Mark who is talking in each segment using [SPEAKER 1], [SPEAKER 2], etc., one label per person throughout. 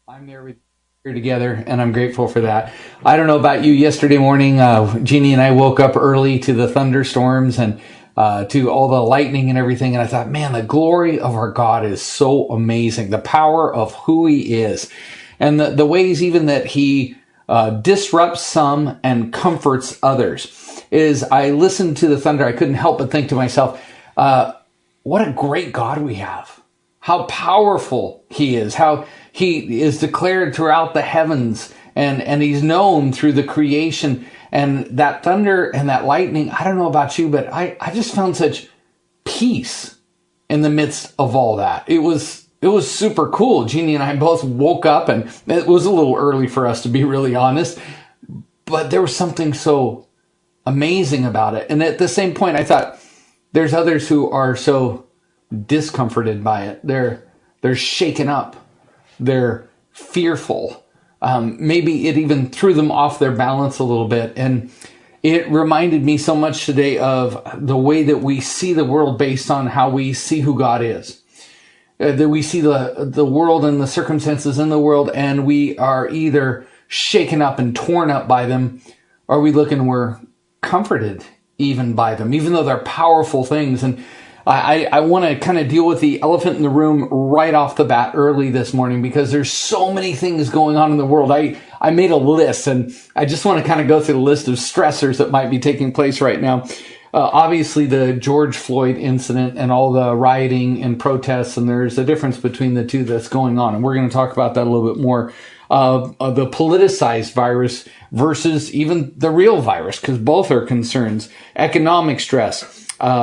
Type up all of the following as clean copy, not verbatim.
[SPEAKER 1] I'm there with you together, and I'm grateful for that. I don't know about you. Yesterday morning, Jeannie and I woke up early to the thunderstorms and to all the lightning and everything, and I thought, man, the glory of our God is so amazing. The power of who He is, and the ways even that He disrupts some and comforts others. Is I listened to the thunder, I couldn't help but think to myself, what a great God we have. How powerful He is, how He is declared throughout the heavens, and He's known through the creation. And that thunder and that lightning, I don't know about you, but I just found such peace in the midst of all that. It was super cool. Jeannie and I both woke up, and it was a little early for us, to be really honest, but there was something so amazing about it. And at the same point, I thought, there's others who are so discomforted by it. They're shaken up. They're fearful. Maybe it even threw them off their balance a little bit. And it reminded me so much today of the way that we see the world based on how we see who God is. That we see the world and the circumstances in the world, and we are either shaken up and torn up by them, or we look and we're comforted even by them, even though they're powerful things. And I want to kind of deal with the elephant in the room right off the bat early this morning, because there's so many things going on in the world. I made a list, and I just want to kind of go through the list of stressors that might be taking place right now. Obviously, the George Floyd incident and all the rioting and protests, and there's a difference between the two that's going on. And we're going to talk about that a little bit more. The politicized virus versus even the real virus, because both are concerns. Economic stress.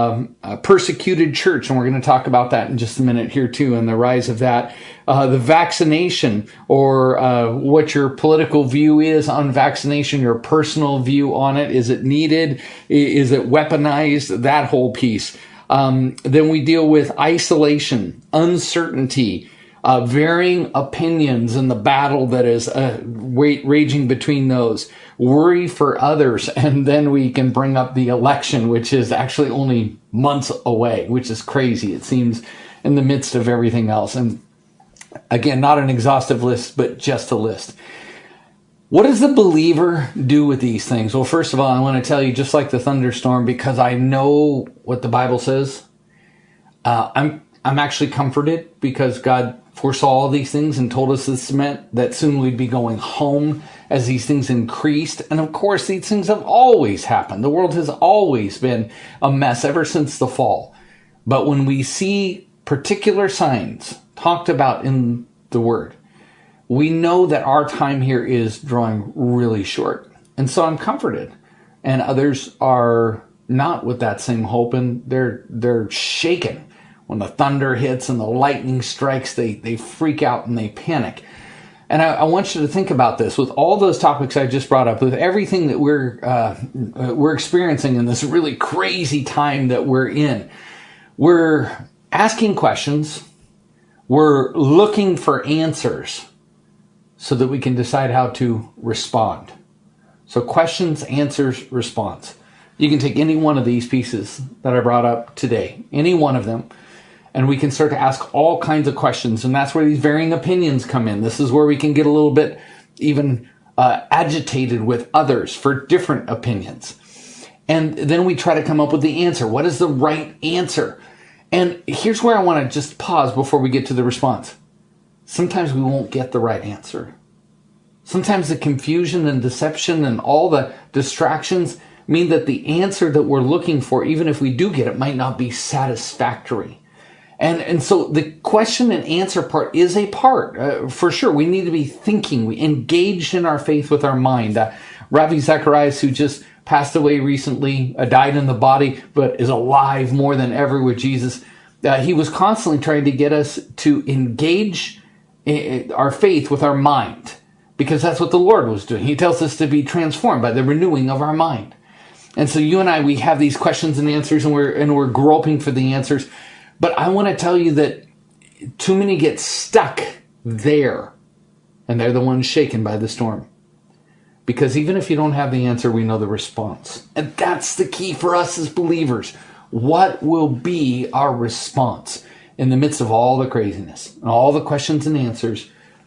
[SPEAKER 1] Persecuted church, and we're going to talk about that in just a minute here too, and the rise of that. The vaccination, or what your political view is on vaccination, your personal view on it. Is it needed? Is it weaponized? That whole piece. Then we deal with isolation, uncertainty, varying opinions, and the battle that is raging between those. Worry for others, and then we can bring up the election, which is actually only months away, which is crazy, it seems, in the midst of everything else. And again, not an exhaustive list, but just a list. What does the believer do with these things? Well, first of all, I want to tell you, just like the thunderstorm, because I know what the Bible says, I'm actually comforted, because God foresaw all these things and told us this meant that soon we'd be going home as these things increased. And of course, these things have always happened. The world has always been a mess ever since the fall. But when we see particular signs talked about in the Word, we know that our time here is drawing really short. And so I'm comforted. And others are not with that same hope, and they're shaken. When the thunder hits and the lightning strikes, they freak out and they panic. And I want you to think about this with all those topics I just brought up, with everything that we're experiencing in this really crazy time that we're in. We're asking questions. We're looking for answers so that we can decide how to respond. So questions, answers, response. You can take any one of these pieces that I brought up today, any one of them, and we can start to ask all kinds of questions. And that's where these varying opinions come in. This is where we can get a little bit even agitated with others for different opinions. And then we try to come up with the answer. What is the right answer? And here's where I want to just pause before we get to the response. Sometimes we won't get the right answer. Sometimes the confusion and deception and all the distractions mean that the answer that we're looking for, even if we do get it, might not be satisfactory. And so the question and answer part is a part, for sure. We need to be thinking, we engaged in our faith with our mind. Ravi Zacharias, who just passed away recently, died in the body, but is alive more than ever with Jesus. He was constantly trying to get us to engage our faith with our mind, because that's what the Lord was doing. He tells us to be transformed by the renewing of our mind. And so you and I, we have these questions and answers, and we're groping for the answers. But I want to tell you that too many get stuck there, and they're the ones shaken by the storm. Because even if you don't have the answer, we know the response. And that's the key for us as believers. What will be our response in the midst of all the craziness and all the questions and answers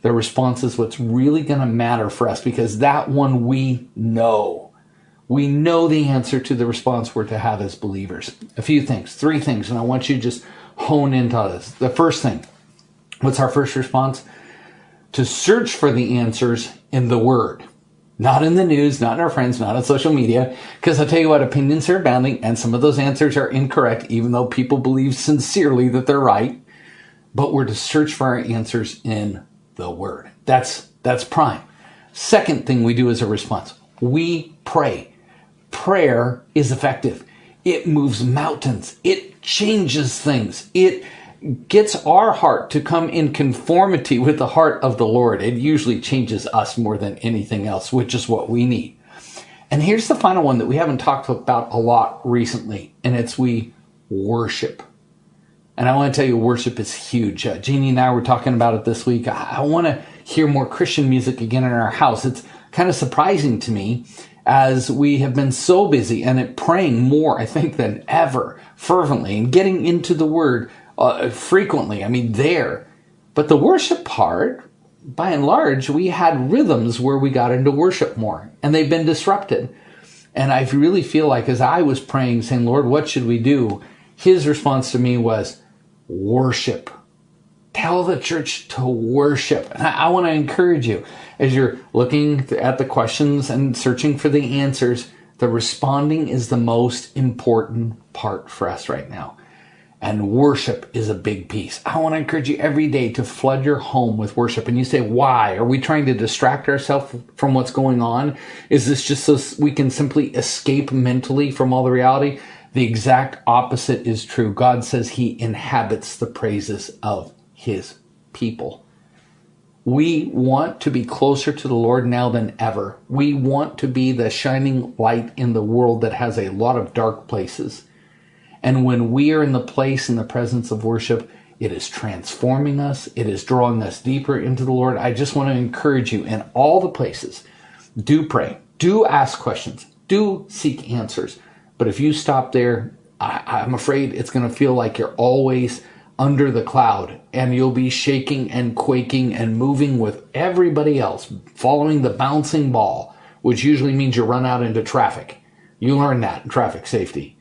[SPEAKER 1] The response is what's really going to matter for us, because that one we know. We know the answer to the response we're to have as believers. A few things, 3 things, and I want you to just hone into this. The first thing, what's our first response? To search for the answers in the Word. Not in the news, not in our friends, not on social media. Because I'll tell you what, opinions are abounding, and some of those answers are incorrect, even though people believe sincerely that they're right. But we're to search for our answers in the Word. That's prime. Second thing we do as a response, we pray. Prayer is effective. It moves mountains. It changes things. It gets our heart to come in conformity with the heart of the Lord. It usually changes us more than anything else, which is what we need. And here's the final one that we haven't talked about a lot recently, and it's we worship. And I want to tell you, worship is huge. Jeannie and I were talking about it this week. I want to hear more Christian music again in our house. It's kind of surprising to me, as we have been so busy and praying more, I think, than ever, fervently, and getting into the Word frequently. I mean, there. But the worship part, by and large, we had rhythms where we got into worship more, and they've been disrupted. And I really feel like as I was praying, saying, Lord, what should we do? His response to me was, worship. Tell the church to worship. And I want to encourage you, as you're looking at the questions and searching for the answers, the responding is the most important part for us right now. And worship is a big piece. I want to encourage you every day to flood your home with worship. And you say, why? Are we trying to distract ourselves from what's going on? Is this just so we can simply escape mentally from all the reality? The exact opposite is true. God says He inhabits the praises of His people. We want to be closer to the Lord now than ever. We want to be the shining light in the world that has a lot of dark places. And when we are in the place, in the presence of worship, it is transforming us. It is drawing us deeper into the Lord. I just want to encourage you in all the places. Do pray. Do ask questions. Do seek answers. But if you stop there, I'm afraid it's going to feel like you're always under the cloud, and you'll be shaking and quaking and moving with everybody else, following the bouncing ball, which usually means you run out into traffic. You learn that in traffic safety.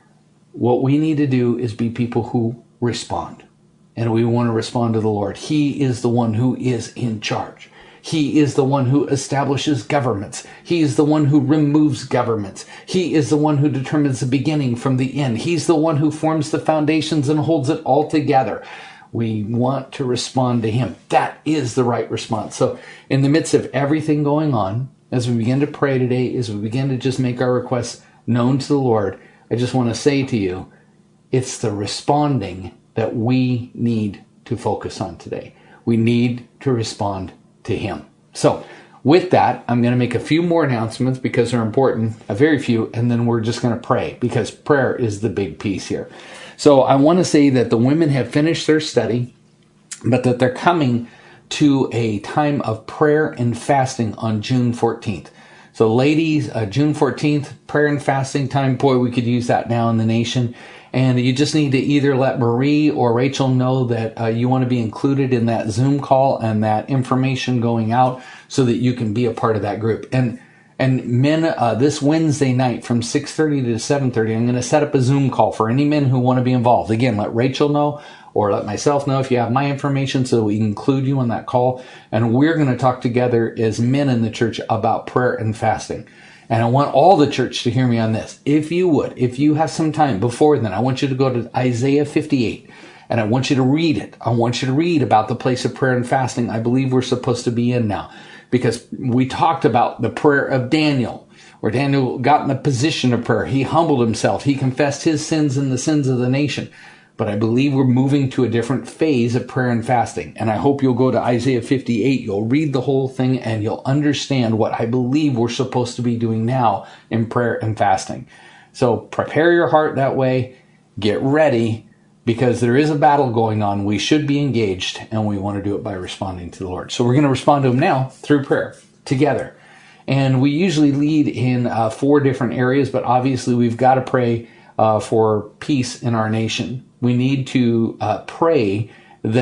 [SPEAKER 1] What we need to do is be people who respond, and we want to respond to the Lord. He is the one who is in charge. He is the one who establishes governments. He is the one who removes governments. He is the one who determines the beginning from the end. He's the one who forms the foundations and holds it all together. We want to respond to Him. That is the right response. So in the midst of everything going on, as we begin to pray today, as we begin to just make our requests known to the Lord, I just want to say to you, it's the responding that we need to focus on today. We need to respond to Him. So with that, I'm going to make a few more announcements because they're important, a very few, and then we're just going to pray because prayer is the big piece here. So I want to say that the women have finished their study, but that they're coming to a time of prayer and fasting on June 14th. So ladies, June 14th, prayer and fasting time. Boy, we could use that now in the nation. And you just need to either let Marie or Rachel know that you want to be included in that Zoom call and that information going out so that you can be a part of that group. And men, this Wednesday night from 6:30 to 7:30, I'm going to set up a Zoom call for any men who want to be involved. Again, let Rachel know or let myself know if you have my information so that we can include you on that call. And we're going to talk together as men in the church about prayer and fasting. And I want all the church to hear me on this. If you would, if you have some time before then, I want you to go to Isaiah 58 and I want you to read it. I want you to read about the place of prayer and fasting I believe we're supposed to be in now, because we talked about the prayer of Daniel, where Daniel got in the position of prayer. He humbled himself. He confessed his sins and the sins of the nation. But I believe we're moving to a different phase of prayer and fasting. And I hope you'll go to Isaiah 58. You'll read the whole thing and you'll understand what I believe we're supposed to be doing now in prayer and fasting. So prepare your heart that way. Get ready, because there is a battle going on. We should be engaged, and we want to do it by responding to the Lord. So we're going to respond to Him now through prayer together. And we usually lead in 4 different areas, but obviously we've got to pray for peace in our nation. We need to pray that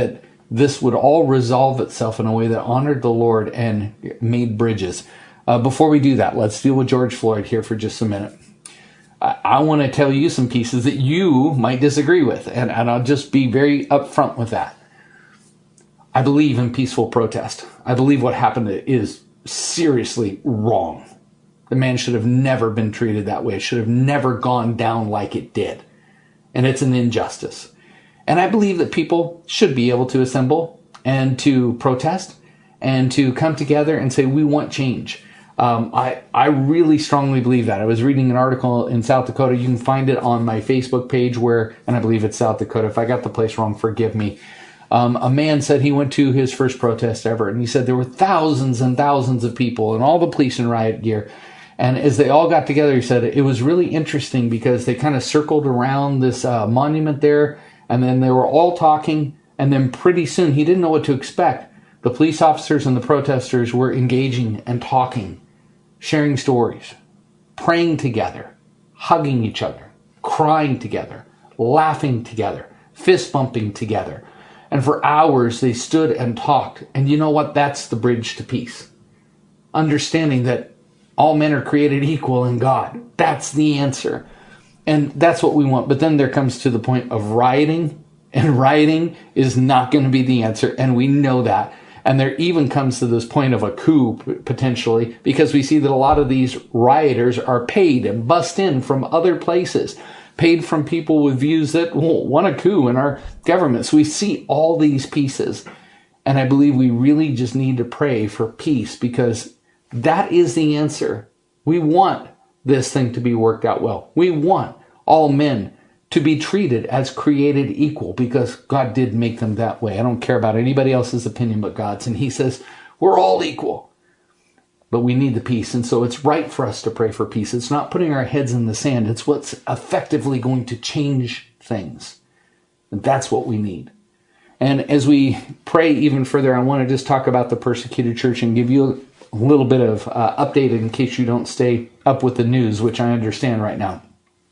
[SPEAKER 1] this would all resolve itself in a way that honored the Lord and made bridges. Before we do that, let's deal with George Floyd here for just a minute. I want to tell you some pieces that you might disagree with, and I'll just be very upfront with that. I believe in peaceful protest. I believe what happened is seriously wrong. The man should have never been treated that way. It should have never gone down like it did. And it's an injustice. And I believe that people should be able to assemble and to protest and to come together and say, we want change. I really strongly believe that. I was reading an article in South Dakota. You can find it on my Facebook page and I believe it's South Dakota. If I got the place wrong, forgive me. A man said he went to his first protest ever, and he said there were thousands and thousands of people and all the police in riot gear. And as they all got together, he said it was really interesting because they kind of circled around this monument there, and then they were all talking, and then pretty soon, he didn't know what to expect. The police officers and the protesters were engaging and talking, sharing stories, praying together, hugging each other, crying together, laughing together, fist bumping together. And for hours, they stood and talked. And you know what? That's the bridge to peace. Understanding that all men are created equal in God. That's the answer. And that's what we want. But then there comes to the point of rioting. And rioting is not going to be the answer. And we know that. And there even comes to this point of a coup, potentially, because we see that a lot of these rioters are paid and bussed in from other places, paid from people with views that want a coup in our government. So we see all these pieces. And I believe we really just need to pray for peace, because that is the answer. We want this thing to be worked out well. We want all men to be treated as created equal, because God did make them that way. I don't care about anybody else's opinion but God's. And he says, we're all equal, but we need the peace. And so it's right for us to pray for peace. It's not putting our heads in the sand. It's what's effectively going to change things. And that's what we need. And as we pray even further, I want to just talk about the persecuted church and give you a little bit of update in case you don't stay up with the news, which I understand right now.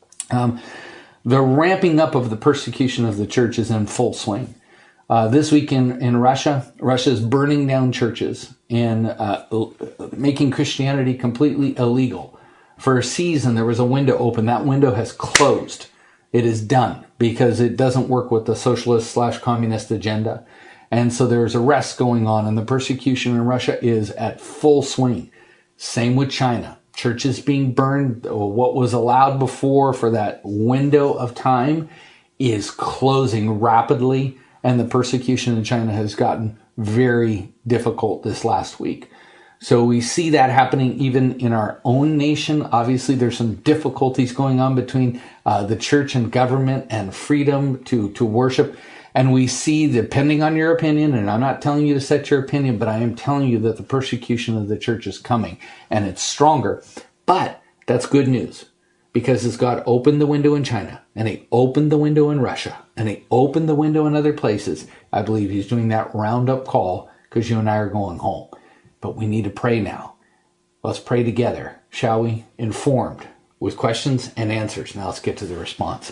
[SPEAKER 1] The ramping up of the persecution of the church is in full swing. This week in Russia is burning down churches and making Christianity completely illegal. For a season, there was a window open. That window has closed. It is done because it doesn't work with the socialist/communist agenda. And so there's arrests going on, and the persecution in Russia is at full swing. Same with China. Churches being burned. What was allowed before for that window of time is closing rapidly, and the persecution in China has gotten very difficult this last week. So we see that happening even in our own nation. Obviously, there's some difficulties going on between the church and government and freedom to worship. And we see, depending on your opinion, and I'm not telling you to set your opinion, but I am telling you that the persecution of the church is coming, and it's stronger. But that's good news, because as God opened the window in China, and he opened the window in Russia, and he opened the window in other places, I believe he's doing that roundup call because you and I are going home. But we need to pray now. Let's pray together, shall we? Informed with questions and answers. Now let's get to the response.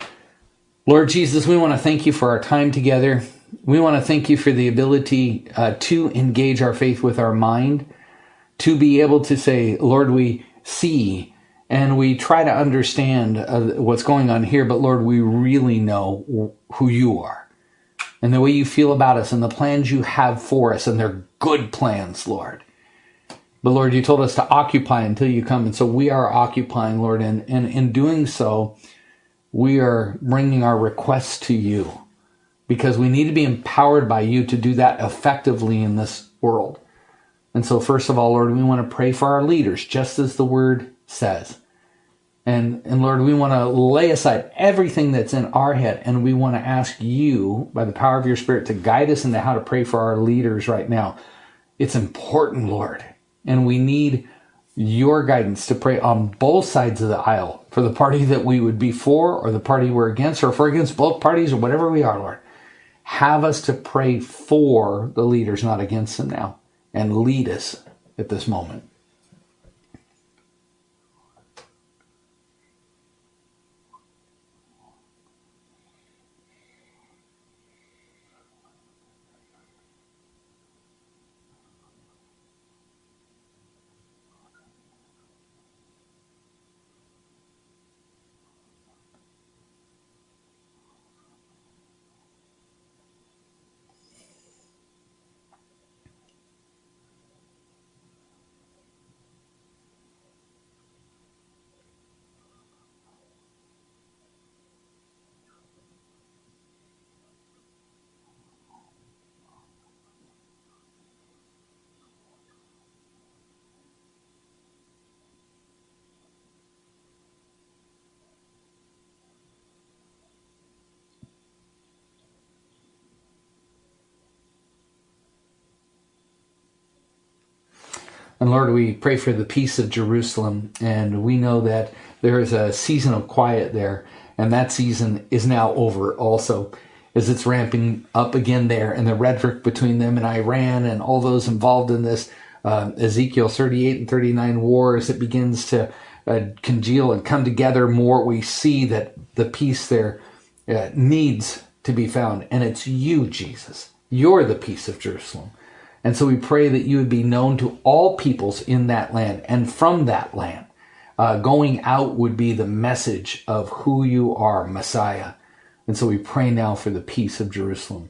[SPEAKER 1] Lord Jesus, we want to thank you for our time together. We want to thank you for the ability to engage our faith with our mind, to be able to say, Lord, we see and we try to understand what's going on here, but Lord, we really know who you are and the way you feel about us and the plans you have for us, and they're good plans, Lord. But Lord, you told us to occupy until you come, and so we are occupying, Lord, and in doing so, we are bringing our requests to you, because we need to be empowered by you to do that effectively in this world. And so first of all, Lord, we want to pray for our leaders, just as the word says. And Lord, we want to lay aside everything that's in our head, and we want to ask you, by the power of your Spirit, to guide us into how to pray for our leaders right now. It's important, Lord, and we need your guidance to pray on both sides of the aisle, for the party that we would be for, or the party we're against, or if we're against both parties, or whatever we are, Lord. Have us to pray for the leaders, not against them now, and lead us at this moment. And Lord, we pray for the peace of Jerusalem, and we know that there is a season of quiet there, and that season is now over also, as it's ramping up again there, and the rhetoric between them and Iran and all those involved in this Ezekiel 38 and 39 war, as it begins to congeal and come together more, we see that the peace there needs to be found, and it's you, Jesus. You're the peace of Jerusalem. And so we pray that you would be known to all peoples in that land, and from that land, going out would be the message of who you are, Messiah. And so we pray now for the peace of Jerusalem.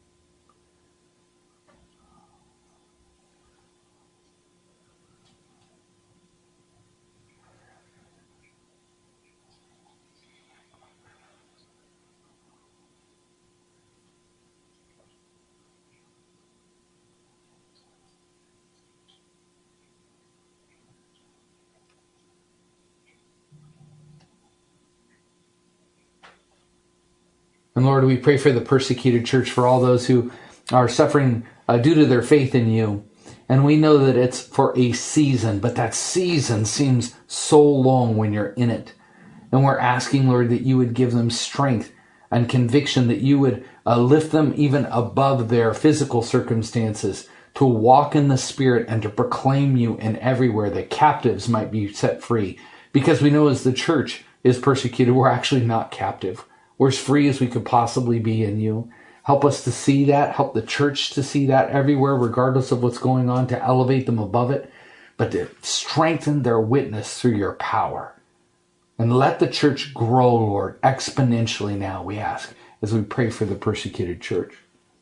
[SPEAKER 1] And Lord, we pray for the persecuted church, for all those who are suffering due to their faith in you. And we know that it's for a season, but that season seems so long when you're in it. And we're asking, Lord, that you would give them strength and conviction, that you would lift them even above their physical circumstances, to walk in the Spirit and to proclaim you in everywhere, that captives might be set free. Because we know as the church is persecuted, we're actually not captive. We're as free as we could possibly be in you. Help us to see that. Help the church to see that everywhere, regardless of what's going on, to elevate them above it, but to strengthen their witness through your power. And let the church grow, Lord, exponentially now, we ask, as we pray for the persecuted church.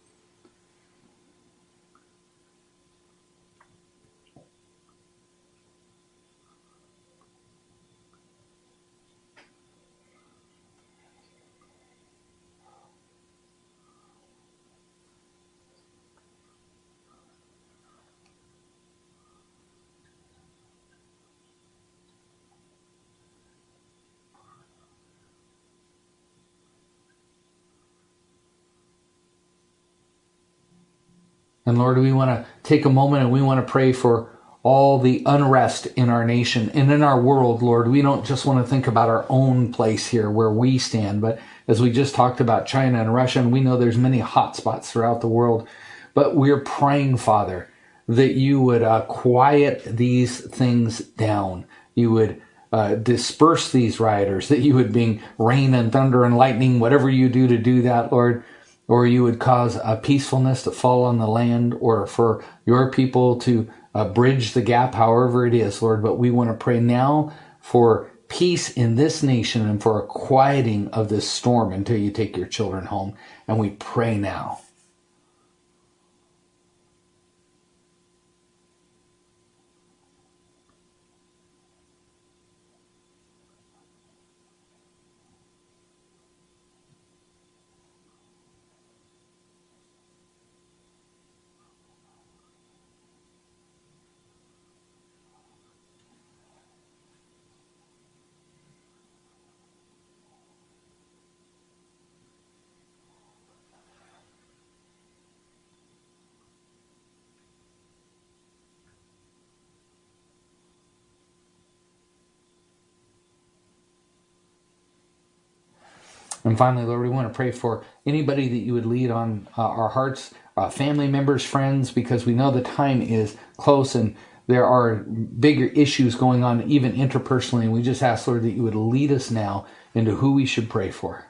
[SPEAKER 1] And Lord, we want to take a moment and we want to pray for all the unrest in our nation and in our world, Lord. We don't just want to think about our own place here where we stand, but as we just talked about China and Russia, and we know there's many hot spots throughout the world, but we're praying, Father, that you would quiet these things down. You would disperse these rioters, that you would bring rain and thunder and lightning, whatever you do to do that, Lord. Or you would cause a peacefulness to fall on the land, or for your people to bridge the gap, however it is, Lord. But we want to pray now for peace in this nation and for a quieting of this storm until you take your children home. And we pray now. And finally, Lord, we want to pray for anybody that you would lead on our hearts, family members, friends, because we know the time is close and there are bigger issues going on, even interpersonally. And we just ask, Lord, that you would lead us now into who we should pray for.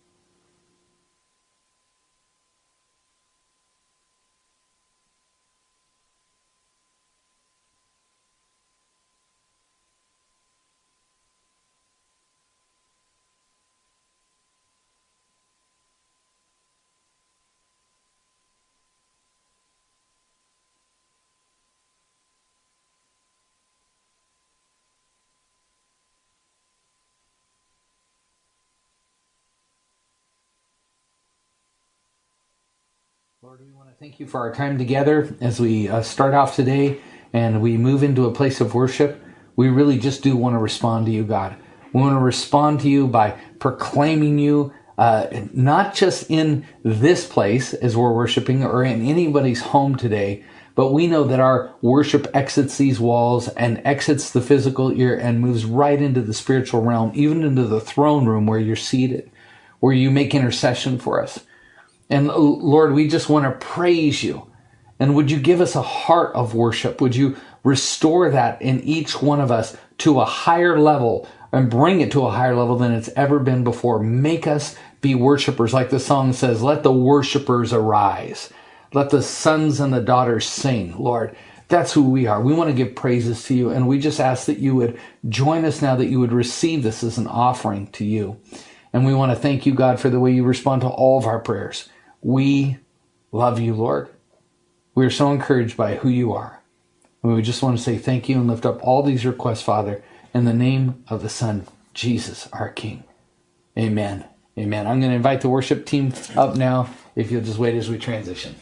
[SPEAKER 1] Lord, we want to thank you for our time together as we start off today and we move into a place of worship. We really just do want to respond to you, God. We want to respond to you by proclaiming you, not just in this place as we're worshiping or in anybody's home today, but we know that our worship exits these walls and exits the physical ear and moves right into the spiritual realm, even into the throne room where you're seated, where you make intercession for us. And Lord, we just want to praise you. And would you give us a heart of worship? Would you restore that in each one of us to a higher level and bring it to a higher level than it's ever been before? Make us be worshipers. Like the song says, let the worshipers arise. Let the sons and the daughters sing. Lord, that's who we are. We want to give praises to you. And we just ask that you would join us now, that you would receive this as an offering to you. And we want to thank you, God, for the way you respond to all of our prayers. We love you, Lord. We are so encouraged by who you are. And we just want to say thank you and lift up all these requests, Father, in the name of the Son, Jesus, our King. Amen. Amen. I'm going to invite the worship team up now, if you'll just wait as we transition.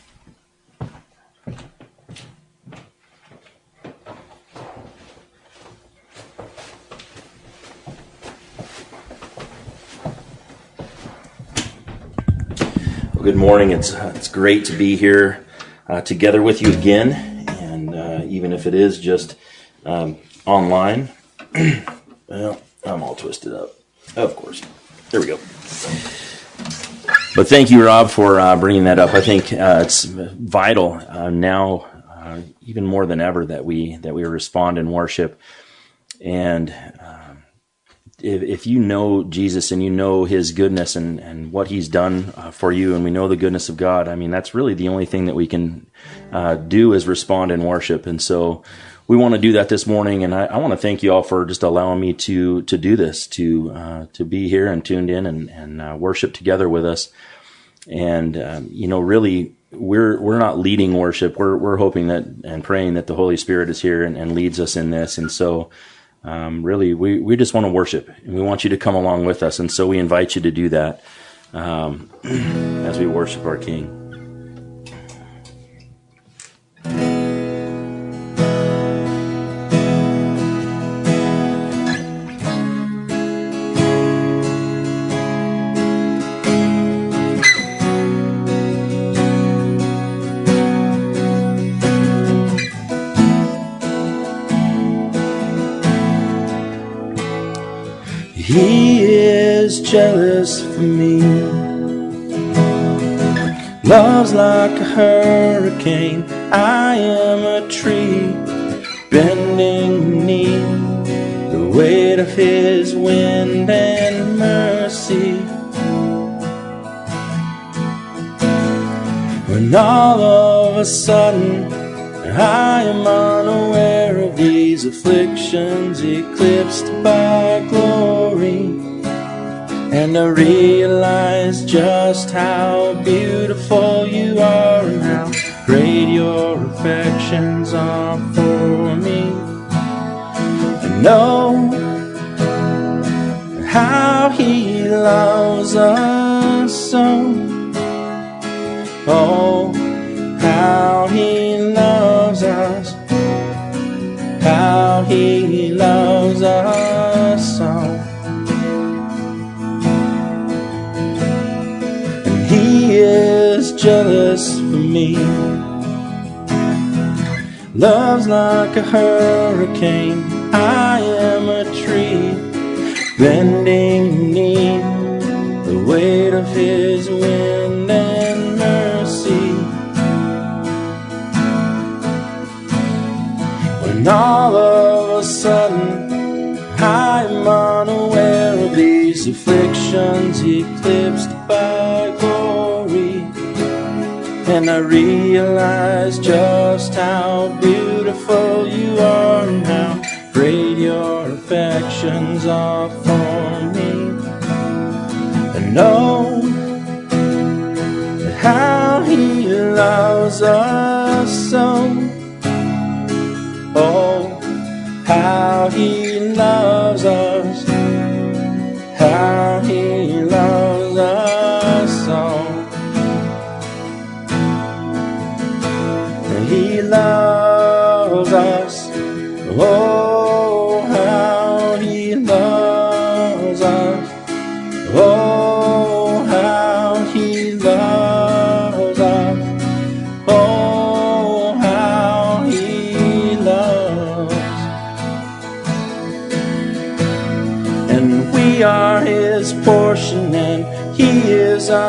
[SPEAKER 2] Well, good morning. It's great to be here together with you again, and even if it is just online. Well, I'm all twisted up. Of course. There we go. But thank you, Rob, for bringing that up. I think it's vital now, even more than ever, that we respond in worship. And if you know Jesus and you know his goodness and what he's done for you, and we know the goodness of God, I mean, that's really the only thing that we can do is respond in worship. And so we want to do that this morning, and I want to thank you all for just allowing me to do this, to be here and tuned in and worship together with us. And really, we're not leading worship. We're hoping that and praying that the Holy Spirit is here and leads us in this. And so, really, we just want to worship, and we want you to come along with us. And so we invite you to do that as we worship our King. He is jealous for me. Love's like a hurricane. I am a tree bending beneath the weight of his wind and mercy. When all of a sudden I am unaware of these afflictions eclipsed by glory, and I realize just how beautiful you are and how great your affections are for me. And know how he loves us so. Oh, how he loves us, how he loves us so. And he is jealous for me. Love's like a hurricane. I am a tree bending beneath the weight of his wind and mercy. And all of a sudden I'm unaware of these afflictions eclipsed by glory, and I realize just how beautiful you are and how great your affections are for me. And know how he loves us so. Oh, how he loves us, how he loves us so. He loves us, oh, how he loves us, oh, how he loves us, oh, how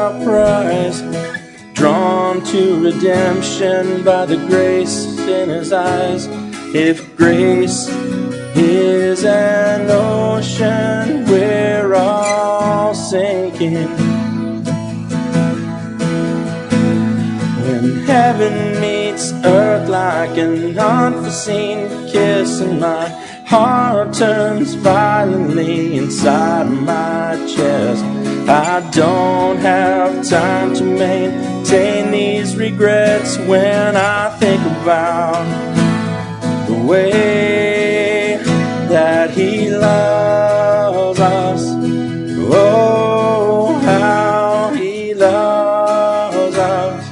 [SPEAKER 2] without price, drawn to redemption by the grace in his eyes. If grace is an ocean, we're all sinking. When heaven meets earth like an unforeseen kiss, and my heart turns violently inside my chest, I don't have time to maintain these regrets when I think about the way that he loves us. Oh, how he loves us.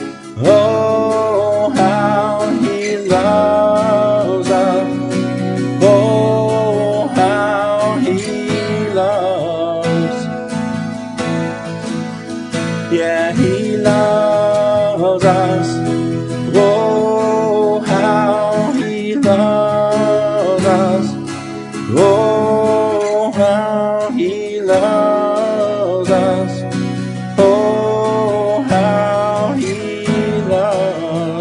[SPEAKER 2] Oh, how he loves us. Oh, how he loves. Yeah, he loves us. Oh, how he loves us. Oh, how he loves us. Oh, how he loves.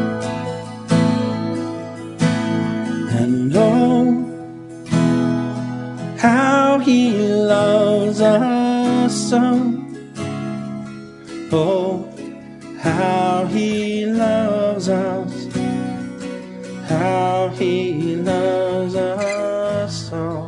[SPEAKER 2] And oh, how he loves us so. Oh, how he loves us. How he loves us so.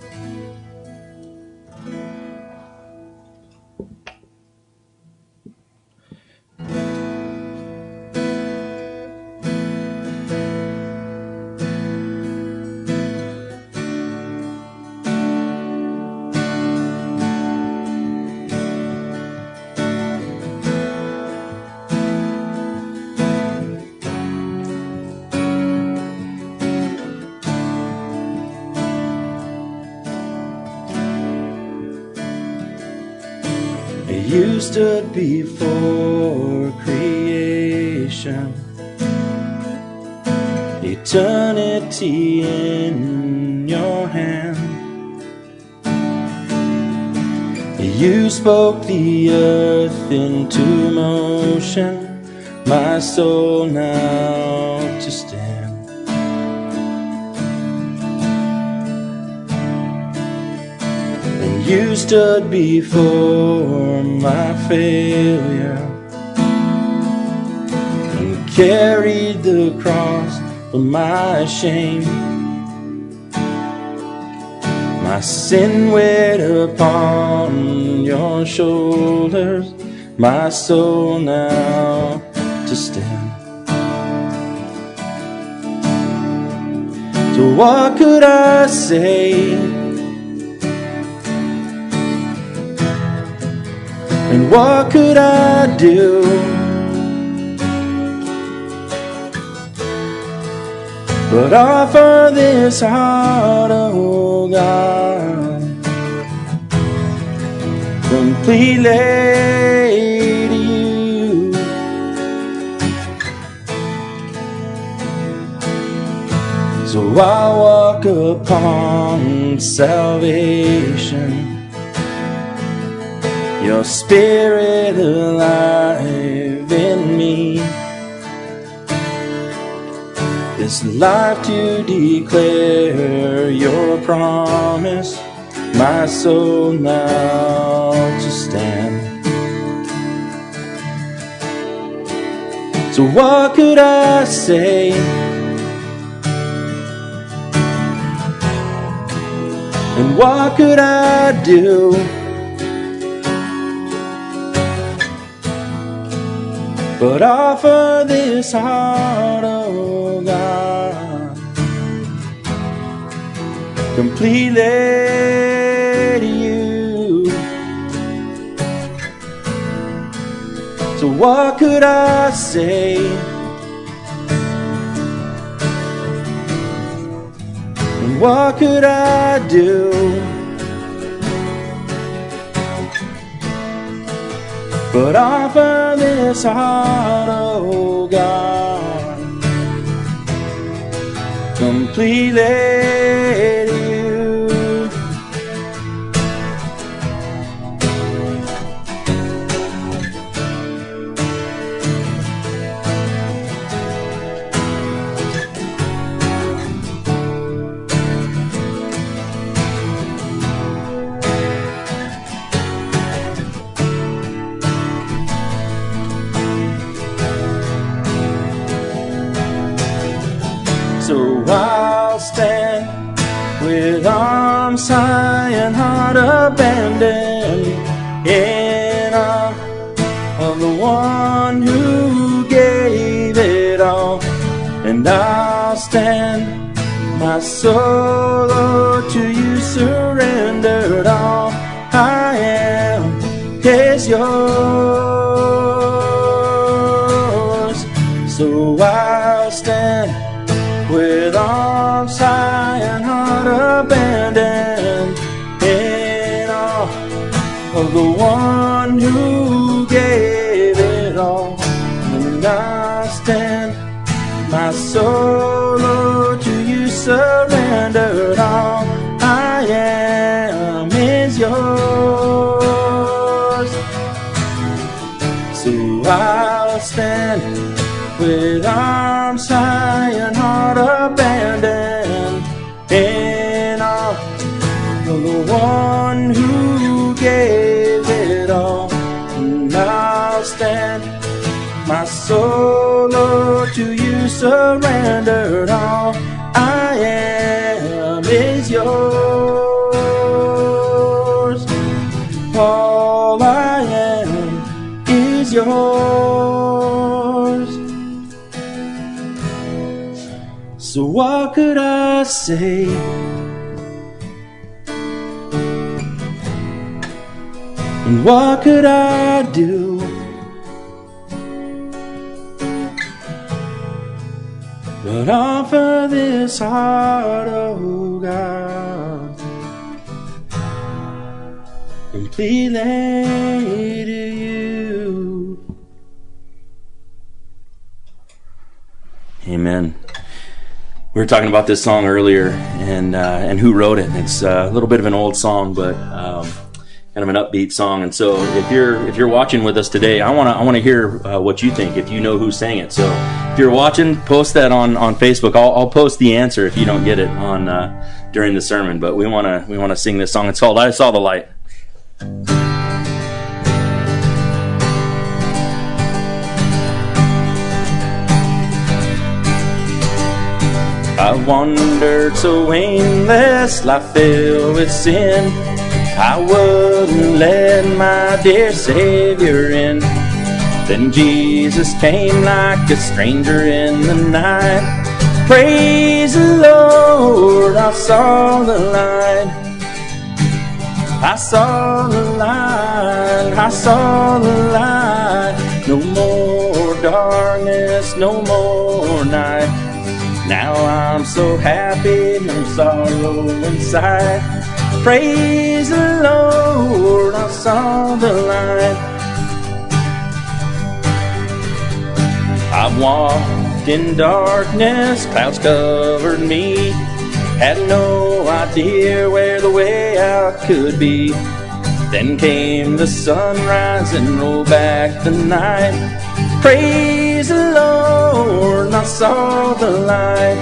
[SPEAKER 2] You stood before creation, eternity in your hand. You spoke the earth into motion, my soul now to stand. You stood before my failure and carried the cross for my shame. My sin weighed upon your shoulders, my soul now to stand. So what could I say? And what could I do? But offer this heart, oh God, completely to you. So I walk upon salvation, your spirit alive in me, this life to declare your promise, my soul now to stand. So what could I say? And what could I do? But offer this heart, oh God, completely to you. So what could I say? And what could I do? But offer this heart, oh God, completely to you. So I'll stand with arms high and heart abandoned in awe of the one who gave it all. And I'll stand, my soul, Lord, to you surrendered all. I am is yours. So I'll stand with arms high and heart abandoned in awe of the one who gave it all. And I'll stand, my soul, Lord, to you surrendered all. I am is yours. So I'll stand with arms high and heart abandoned in awe of the one who gave it all. And I'll stand, my soul, Lord, to you surrendered all. I am is yours. All I am is yours. So what could I say? And what could I do? But offer this heart, oh God, completely to you. Amen. We were talking about this song earlier, and who wrote it. It's a little bit of an old song, but kind of an upbeat song. And so, if you're watching with us today, I want to hear what you think. If you know who sang it, so if you're watching, post that on Facebook. I'll post the answer if you don't get it on during the sermon. But we want to sing this song. It's called "I Saw the Light." I wandered so aimless, life filled with sin. I wouldn't let my dear Savior in. Then Jesus came like a stranger in the night. Praise the Lord, I saw the light. I saw the light, I saw the light. No more darkness, no more night. Now I'm so happy, no sorrow inside. Praise the Lord, I saw the light. I walked in darkness, clouds covered me. Had no idea where the way out could be. Then came the sunrise and rolled back the night. Praise the Lord, I saw the light.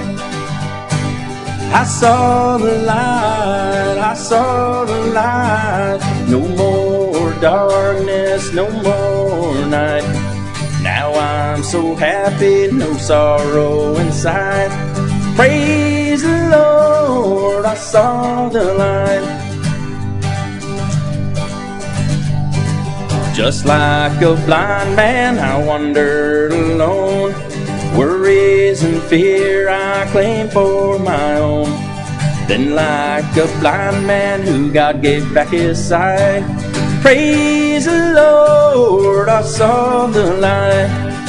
[SPEAKER 2] I saw the light, I saw the light. No more darkness, no more night. Now I'm so happy, no sorrow inside. Praise the Lord, I saw the light. Just like a blind man, I wandered alone. Worries and fear I claimed for my own. Then like a blind man who God gave back his sight. Praise the Lord, I saw the light.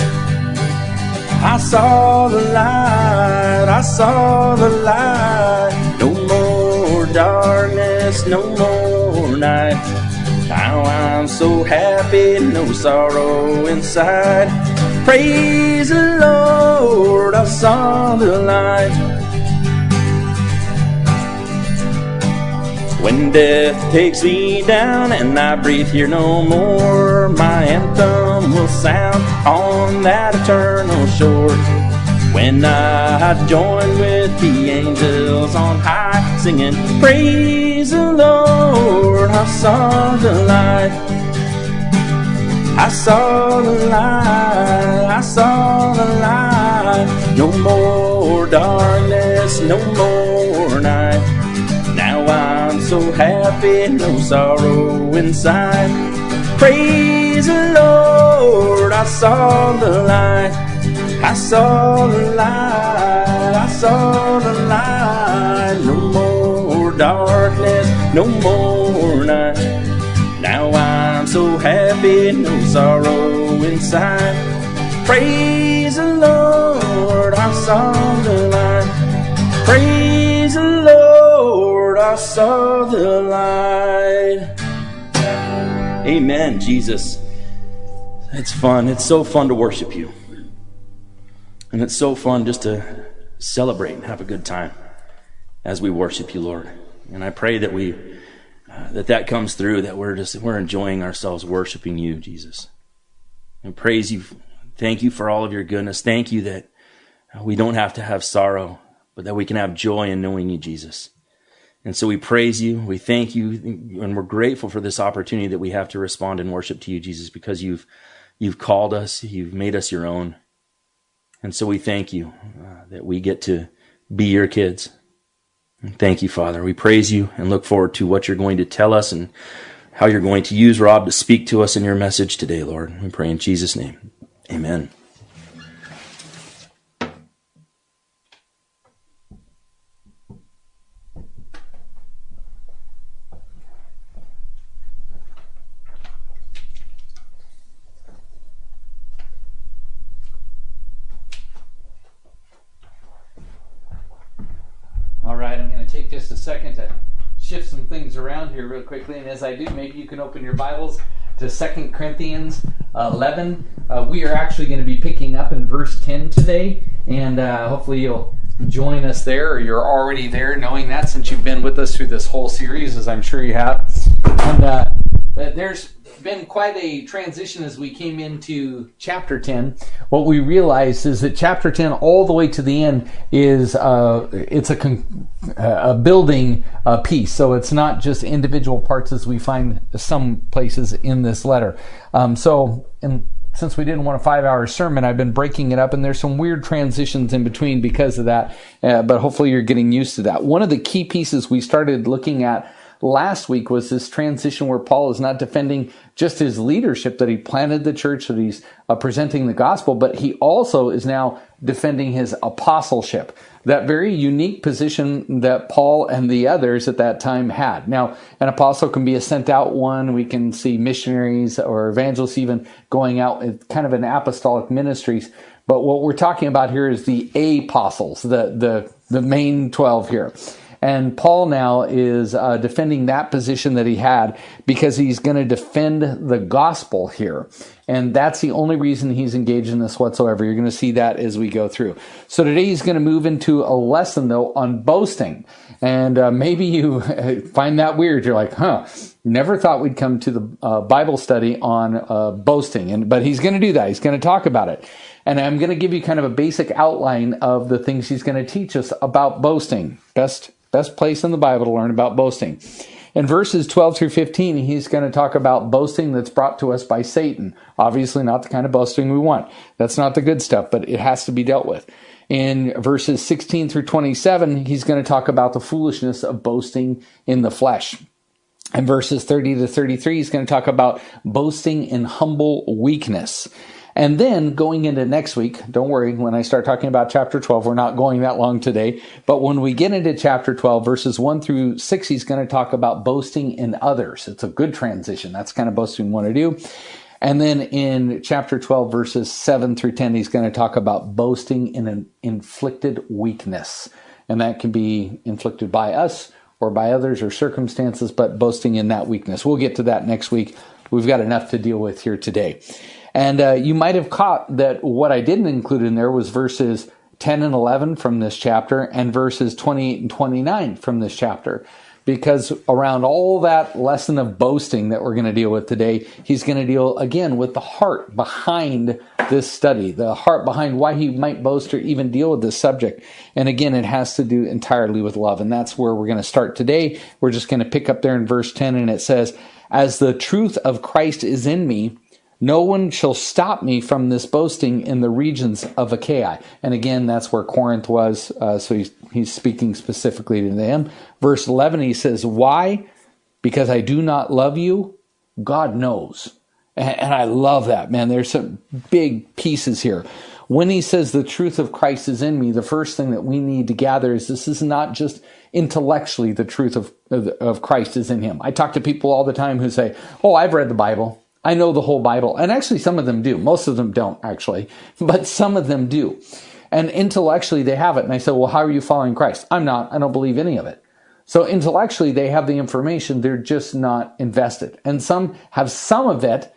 [SPEAKER 2] I saw the light, I saw the light. No more darkness, no more night. Now I'm so happy, no sorrow inside. Praise the Lord, I saw the light. When death takes me down and I breathe here no more, my anthem will sound on that eternal shore. When I join with the angels on high, singing, praise the Lord, I saw the light. I saw the light, I saw the light. No more more darkness, no more night. Now I'm so happy, no sorrow inside. Praise the Lord, I saw the light. I saw the light, I saw the light. No more darkness, no more night. Now I'm so happy, no sorrow inside. Praise the Lord, I saw the light. Praise the Lord, I saw the light. Amen, Jesus. It's fun. It's so fun to worship you. And it's so fun just to celebrate and have a good time as we worship you, Lord. And I pray that that comes through, that we're enjoying ourselves worshiping you, Jesus. And praise you. Thank you for all of your goodness. Thank you that we don't have to have sorrow, but that we can have joy in knowing you, Jesus. And so we praise you. We thank you, and we're grateful for this opportunity that we have to respond and worship to you, Jesus, because you've called us, you've made us your own. And so we thank you that we get to be your kids. And thank you, Father. We praise you and look forward to what you're going to tell us and how you're going to use Rob to speak to us in your message today, Lord. We pray in Jesus' name. Amen.
[SPEAKER 1] All right, I'm going to take just a second to shift some things around here real quickly. And as I do, maybe you can open your Bibles to 2 Corinthians 11. We are actually going to be picking up in verse 10 today. And hopefully you'll join us there, or you're already there knowing that since you've been with us through this whole series, as I'm sure you have. And there's been quite a transition as we came into chapter 10. What we realized is that chapter 10 all the way to the end is it's a building piece. So it's not just individual parts as we find some places in this letter. Since we didn't want a 5-hour sermon, I've been breaking it up, and there's some weird transitions in between because of that. But hopefully you're getting used to that. One of the key pieces we started looking at last week was this transition where Paul is not defending just his leadership, that he planted the church, that he's presenting the gospel, but he also is now defending his apostleship, that very unique position that Paul and the others at that time had. Now, an apostle can be a sent out one. We can see missionaries or evangelists even going out with kind of an apostolic ministries. But what we're talking about here is the apostles, the main 12 here. And Paul now is defending that position that he had because he's going to defend the gospel here. And that's the only reason he's engaged in this whatsoever. You're going to see that as we go through. So today he's going to move into a lesson, though, on boasting. And maybe you find that weird. You're like, never thought we'd come to the Bible study on boasting. But he's going to do that. He's going to talk about it. And I'm going to give you kind of a basic outline of the things he's going to teach us about boasting. Best place in the Bible to learn about boasting. In verses 12 through 15, he's going to talk about boasting that's brought to us by Satan. Obviously not the kind of boasting we want. That's not the good stuff, but it has to be dealt with. In verses 16 through 27, he's going to talk about the foolishness of boasting in the flesh. In verses 30 to 33, he's going to talk about boasting in humble weakness. And then going into next week, don't worry, when I start talking about chapter 12, we're not going that long today. But when we get into chapter 12, verses 1 through 6, he's going to talk about boasting in others. It's a good transition. That's kind of boasting we want to do. And then in chapter 12, verses 7 through 10, he's going to talk about boasting in an inflicted weakness. And that can be inflicted by us or by others or circumstances, but boasting in that weakness. We'll get to that next week. We've got enough to deal with here today. And you might have caught that what I didn't include in there was verses 10 and 11 from this chapter and verses 28 and 29 from this chapter. Because around all that lesson of boasting that we're going to deal with today, he's going to deal again with the heart behind this study, the heart behind why he might boast or even deal with this subject. And again, it has to do entirely with love. And that's where we're going to start today. We're just going to pick up there in verse 10, and it says, "As the truth of Christ is in me, No one shall stop me from this boasting in the regions of Achaia. And again, that's where Corinth was. So he's speaking specifically to them. Verse 11, he says, why? Because I do not love you? God knows. And I love that, man. There's some big pieces here. When he says the truth of Christ is in me, the first thing that we need to gather is this is not just intellectually the truth of Christ is in him. I talk to people all the time who say, oh, I've read the Bible. I know the whole Bible. And actually, some of them do. Most of them don't, actually. But some of them do. And intellectually, they have it. And I say, well, how are you following Christ? I'm not. I don't believe any of it. So intellectually, they have the information. They're just not invested. And some have some of it,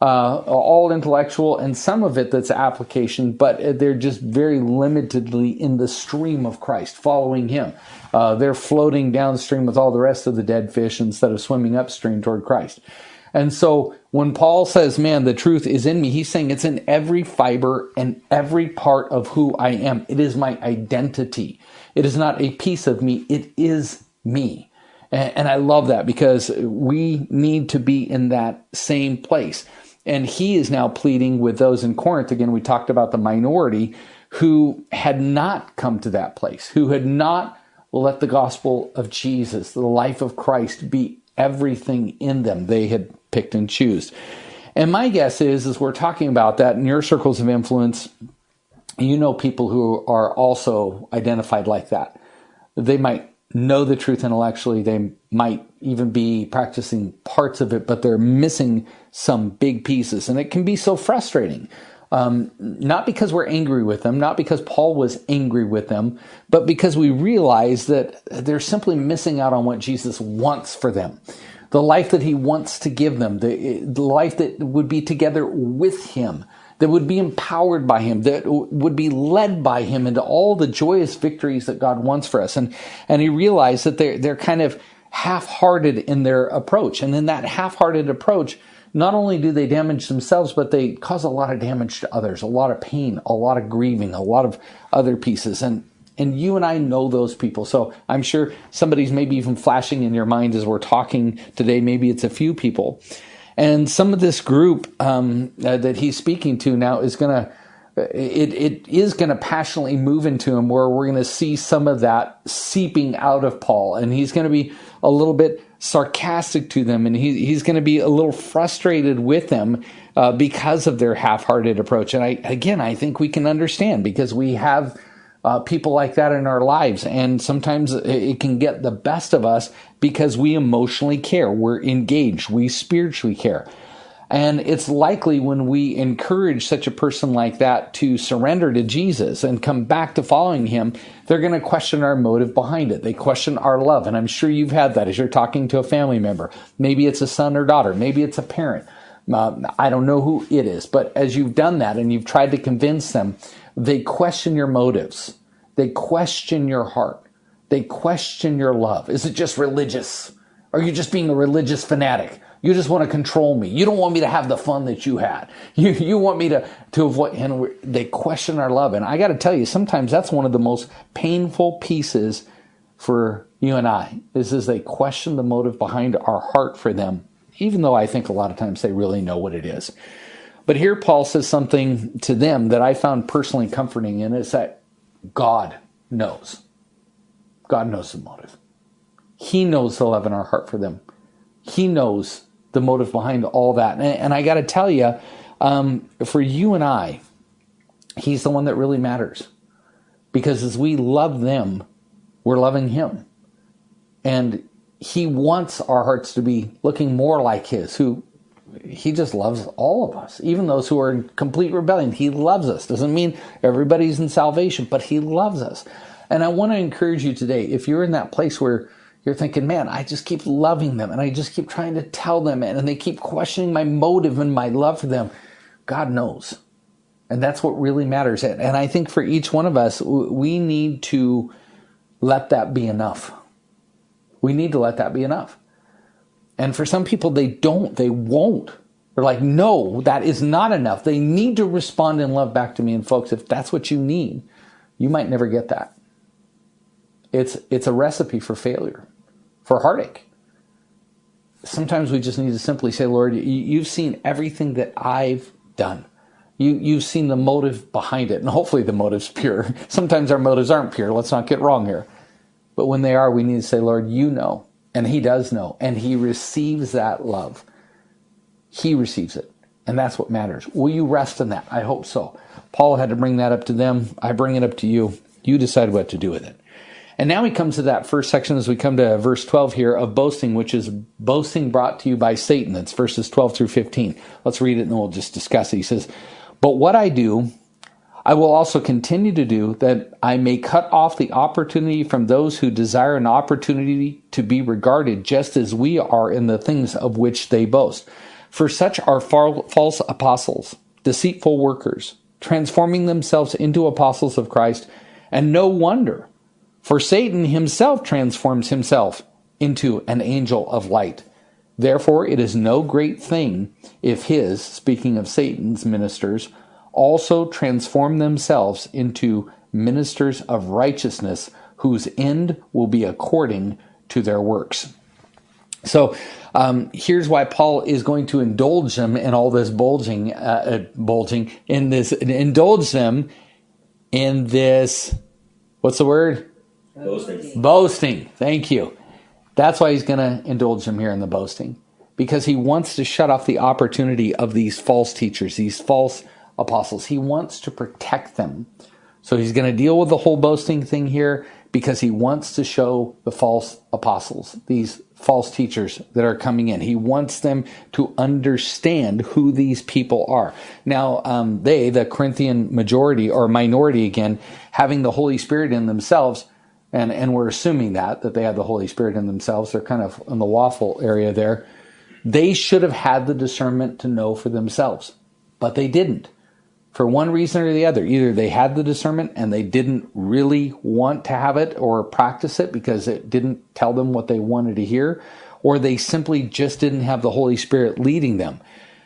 [SPEAKER 1] all intellectual, and some of it that's application, but they're just very limitedly in the stream of Christ, following him. They're floating downstream with all the rest of the dead fish instead of swimming upstream toward Christ. And so when Paul says, man, the truth is in me, he's saying it's in every fiber and every part of who I am. It is my identity. It is not a piece of me. It is me. And I love that because we need to be in that same place. And he is now pleading with those in Corinth. Again, we talked about the minority who had not come to that place, who had not let the gospel of Jesus, the life of Christ, be everything in them. They had picked and choose. And my guess is, as we're talking about that in your circles of influence, you know people who are also identified like that. They might know the truth intellectually. They might even be practicing parts of it, but they're missing some big pieces. And it can be so frustrating. Not because we're angry with them, not because Paul was angry with them, but because we realize that they're simply missing out on what Jesus wants for them. The life that he wants to give them, the life that would be together with him, that would be empowered by him, that would be led by him into all the joyous victories that God wants for us. And he realized that they're kind of half-hearted in their approach. And in that half-hearted approach, not only do they damage themselves, but they cause a lot of damage to others, a lot of pain, a lot of grieving, a lot of other pieces. And you and I know those people. So I'm sure somebody's maybe even flashing in your mind as we're talking today. Maybe it's a few people. And some of this group that he's speaking to now is going to, it is going to passionately move into him, where we're going to see some of that seeping out of Paul. And he's going to be a little bit sarcastic to them, and he's going to be a little frustrated with them because of their half-hearted approach. And I think we can understand, because we have people like that in our lives, and sometimes it can get the best of us because we emotionally care, we're engaged, we spiritually care. And it's likely when we encourage such a person like that to surrender to Jesus and come back to following him, they're going to question our motive behind it. They question our love. And I'm sure you've had that as you're talking to a family member. Maybe it's a son or daughter. Maybe it's a parent. I don't know who it is. But as you've done that and you've tried to convince them, they question your motives. They question your heart. They question your love. Is it just religious? Are you just being a religious fanatic? You just want to control me. You don't want me to have the fun that you had. You want me to avoid, and they question our love. And I got to tell you, sometimes that's one of the most painful pieces for you and I, is they question the motive behind our heart for them, even though I think a lot of times they really know what it is. But here Paul says something to them that I found personally comforting, and it's that God knows. God knows the motive. He knows the love in our heart for them. He knows the motive behind all that. And I got to tell you, for you and I, he's the one that really matters. Because as we love them, we're loving him. And he wants our hearts to be looking more like his, who he just loves all of us, even those who are in complete rebellion. He loves us. Doesn't mean everybody's in salvation, but he loves us. And I want to encourage you today, if you're in that place where you're thinking, man, I just keep loving them and I just keep trying to tell them, and they keep questioning my motive and my love for them, God knows. And that's what really matters. And I think for each one of us, we need to let that be enough. We need to let that be enough. And for some people, they won't. They're like, no, that is not enough. They need to respond in love back to me. And folks, if that's what you need, you might never get that. It's a recipe for failure, for heartache. sometimes we just need to simply say, Lord, you've seen everything that I've done. You've seen the motive behind it, and hopefully the motive's pure. Sometimes our motives aren't pure. Let's not get wrong here. But when they are, we need to say, Lord, you know, and he does know, and he receives that love. He receives it, and that's what matters. Will you rest in that? I hope so. Paul had to bring that up to them. I bring it up to you. You decide what to do with it. And now we come to that first section as we come to verse 12 here of boasting, which is boasting brought to you by Satan. It's verses 12 through 15. Let's read it and we'll just discuss it. He says, but what I do, I will also continue to do, that I may cut off the opportunity from those who desire an opportunity to be regarded just as we are in the things of which they boast. For such are false apostles, deceitful workers, transforming themselves into apostles of Christ, and no wonder, for Satan himself transforms himself into an angel of light. Therefore, it is no great thing if his, speaking of Satan's ministers, also transform themselves into ministers of righteousness, whose end will be according to their works. So here's why Paul is going to indulge them in all this indulge them in this, what's the word? Boasting. Thank you. That's why he's going to indulge them here in the boasting, because he wants to shut off the opportunity of these false teachers, these false apostles. He wants to protect them. So he's going to deal with the whole boasting thing here because he wants to show the false apostles, these false teachers that are coming in. He wants them to understand who these people are. Now, the Corinthian majority or minority again, having the Holy Spirit in themselves, and we're assuming that they have the Holy Spirit in themselves. They're kind of in the waffle area there. They should have had the discernment to know for themselves, but they didn't. For one reason or the other, either they had the discernment and they didn't really want to have it or practice it because it didn't tell them what they wanted to hear, or they simply just didn't have the Holy Spirit leading them.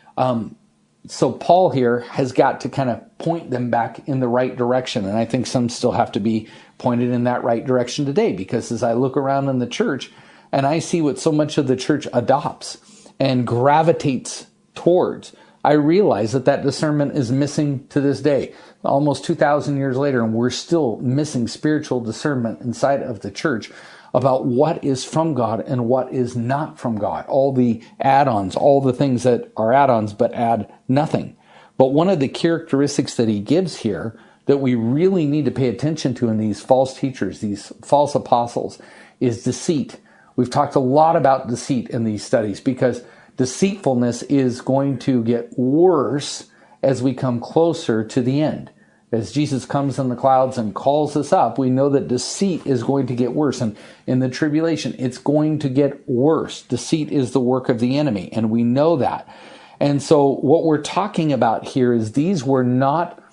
[SPEAKER 1] So Paul here has got to kind of point them back in the right direction. And I think some still have to be pointed in that right direction today, because as I look around in the church and I see what so much of the church adopts and gravitates towards, I realize that discernment is missing to this day, almost 2,000 years later, and we're still missing spiritual discernment inside of the church about what is from God and what is not from God. All the add-ons, all the things that are add-ons but add nothing. But one of the characteristics that he gives here that we really need to pay attention to in these false teachers, these false apostles, is deceit. We've talked a lot about deceit in these studies because deceitfulness is going to get worse as we come closer to the end. As Jesus comes in the clouds and calls us up, we know that deceit is going to get worse. And in the tribulation, it's going to get worse. Deceit is the work of the enemy, and we know that. And so what we're talking about here is these were not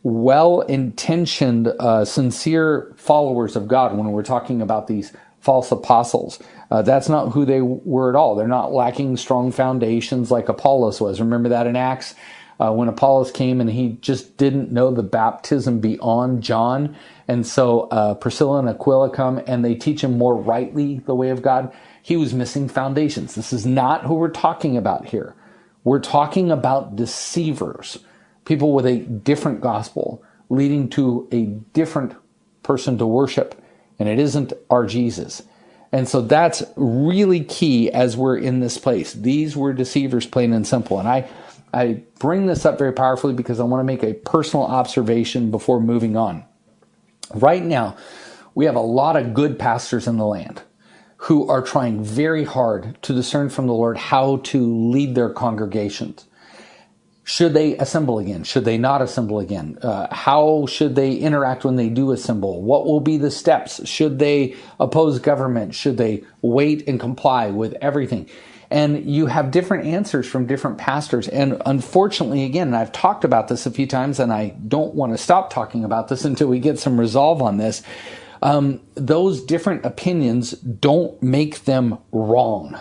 [SPEAKER 1] well-intentioned, sincere followers of God when we're talking about these false apostles. That's not who they were at all. They're not lacking strong foundations like Apollos was. Remember that in Acts? When Apollos came and he just didn't know the baptism beyond John. And so Priscilla and Aquila come and they teach him more rightly the way of God. He was missing foundations. This is not who we're talking about here. We're talking about deceivers, people with a different gospel leading to a different person to worship. And it isn't our Jesus. And so that's really key as we're in this place. These were deceivers, plain and simple. And I bring this up very powerfully because I want to make a personal observation before moving on. Right now, we have a lot of good pastors in the land who are trying very hard to discern from the Lord how to lead their congregations. Should they assemble again? Should they not assemble again? How should they interact when they do assemble? What will be the steps? Should they oppose government? Should they wait and comply with everything? And you have different answers from different pastors. And unfortunately, again, and I've talked about this a few times, and I don't want to stop talking about this until we get some resolve on this. Those different opinions don't make them wrong.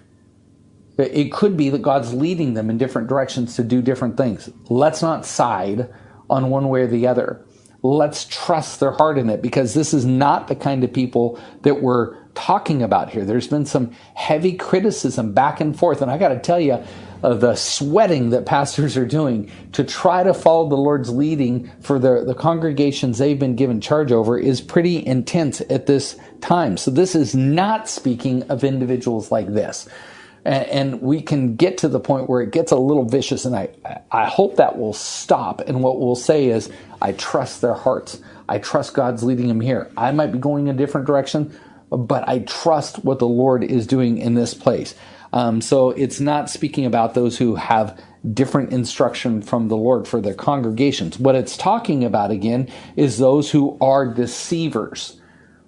[SPEAKER 1] It could be that God's leading them in different directions to do different things. Let's not side on one way or the other. let's trust their heart in it, because this is not the kind of people that we're talking about here. There's been some heavy criticism back and forth, and I got to tell you, the sweating that pastors are doing to try to follow the Lord's leading for the congregations they've been given charge over is pretty intense at this time. So this is not speaking of individuals like this. And we can get to the point where it gets a little vicious, and I hope that will stop. And what we'll say is, I trust their hearts. I trust God's leading them here. I might be going a different direction, but I trust what the Lord is doing in this place. So it's not speaking about those who have different instruction from the Lord for their congregations. What it's talking about, again, is those who are deceivers.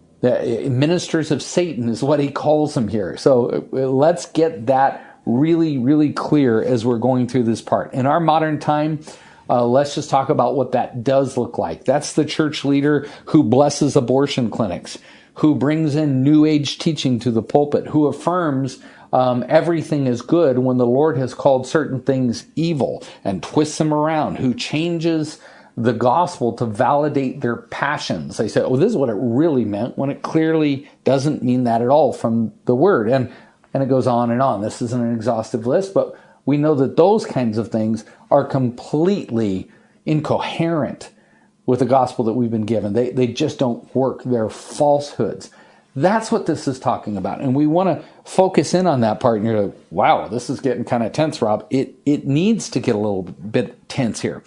[SPEAKER 1] The ministers of Satan is what he calls them here. So let's get that really, really clear as we're going through this part. In our modern time, let's just talk about what that does look like. That's the church leader who blesses abortion clinics, who brings in New Age teaching to the pulpit, who affirms everything is good when the Lord has called certain things evil and twists them around, who changes the gospel to validate their passions. They say, oh, this is what it really meant, when it clearly doesn't mean that at all from the word. And it goes on and on. This isn't an exhaustive list, but we know that those kinds of things are completely incoherent with the gospel that we've been given. They just don't work. They're falsehoods. That's what this is talking about. And we want to focus in on that part. And you're like, wow, this is getting kind of tense, Rob. It needs to get a little bit tense here.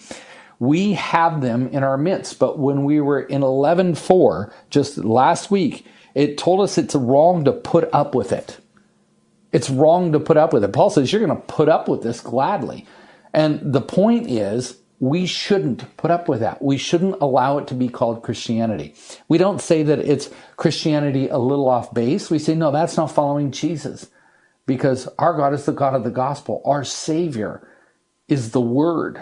[SPEAKER 1] We have them in our midst. But when we were in 11:4, just last week, it told us it's wrong to put up with it. It's wrong to put up with it. Paul says you're going to put up with this gladly. And the point is, we shouldn't put up with that. We shouldn't allow it to be called Christianity. We don't say that it's Christianity a little off base. We say, no, that's not following Jesus, because our God is the God of the gospel. Our Savior is the Word.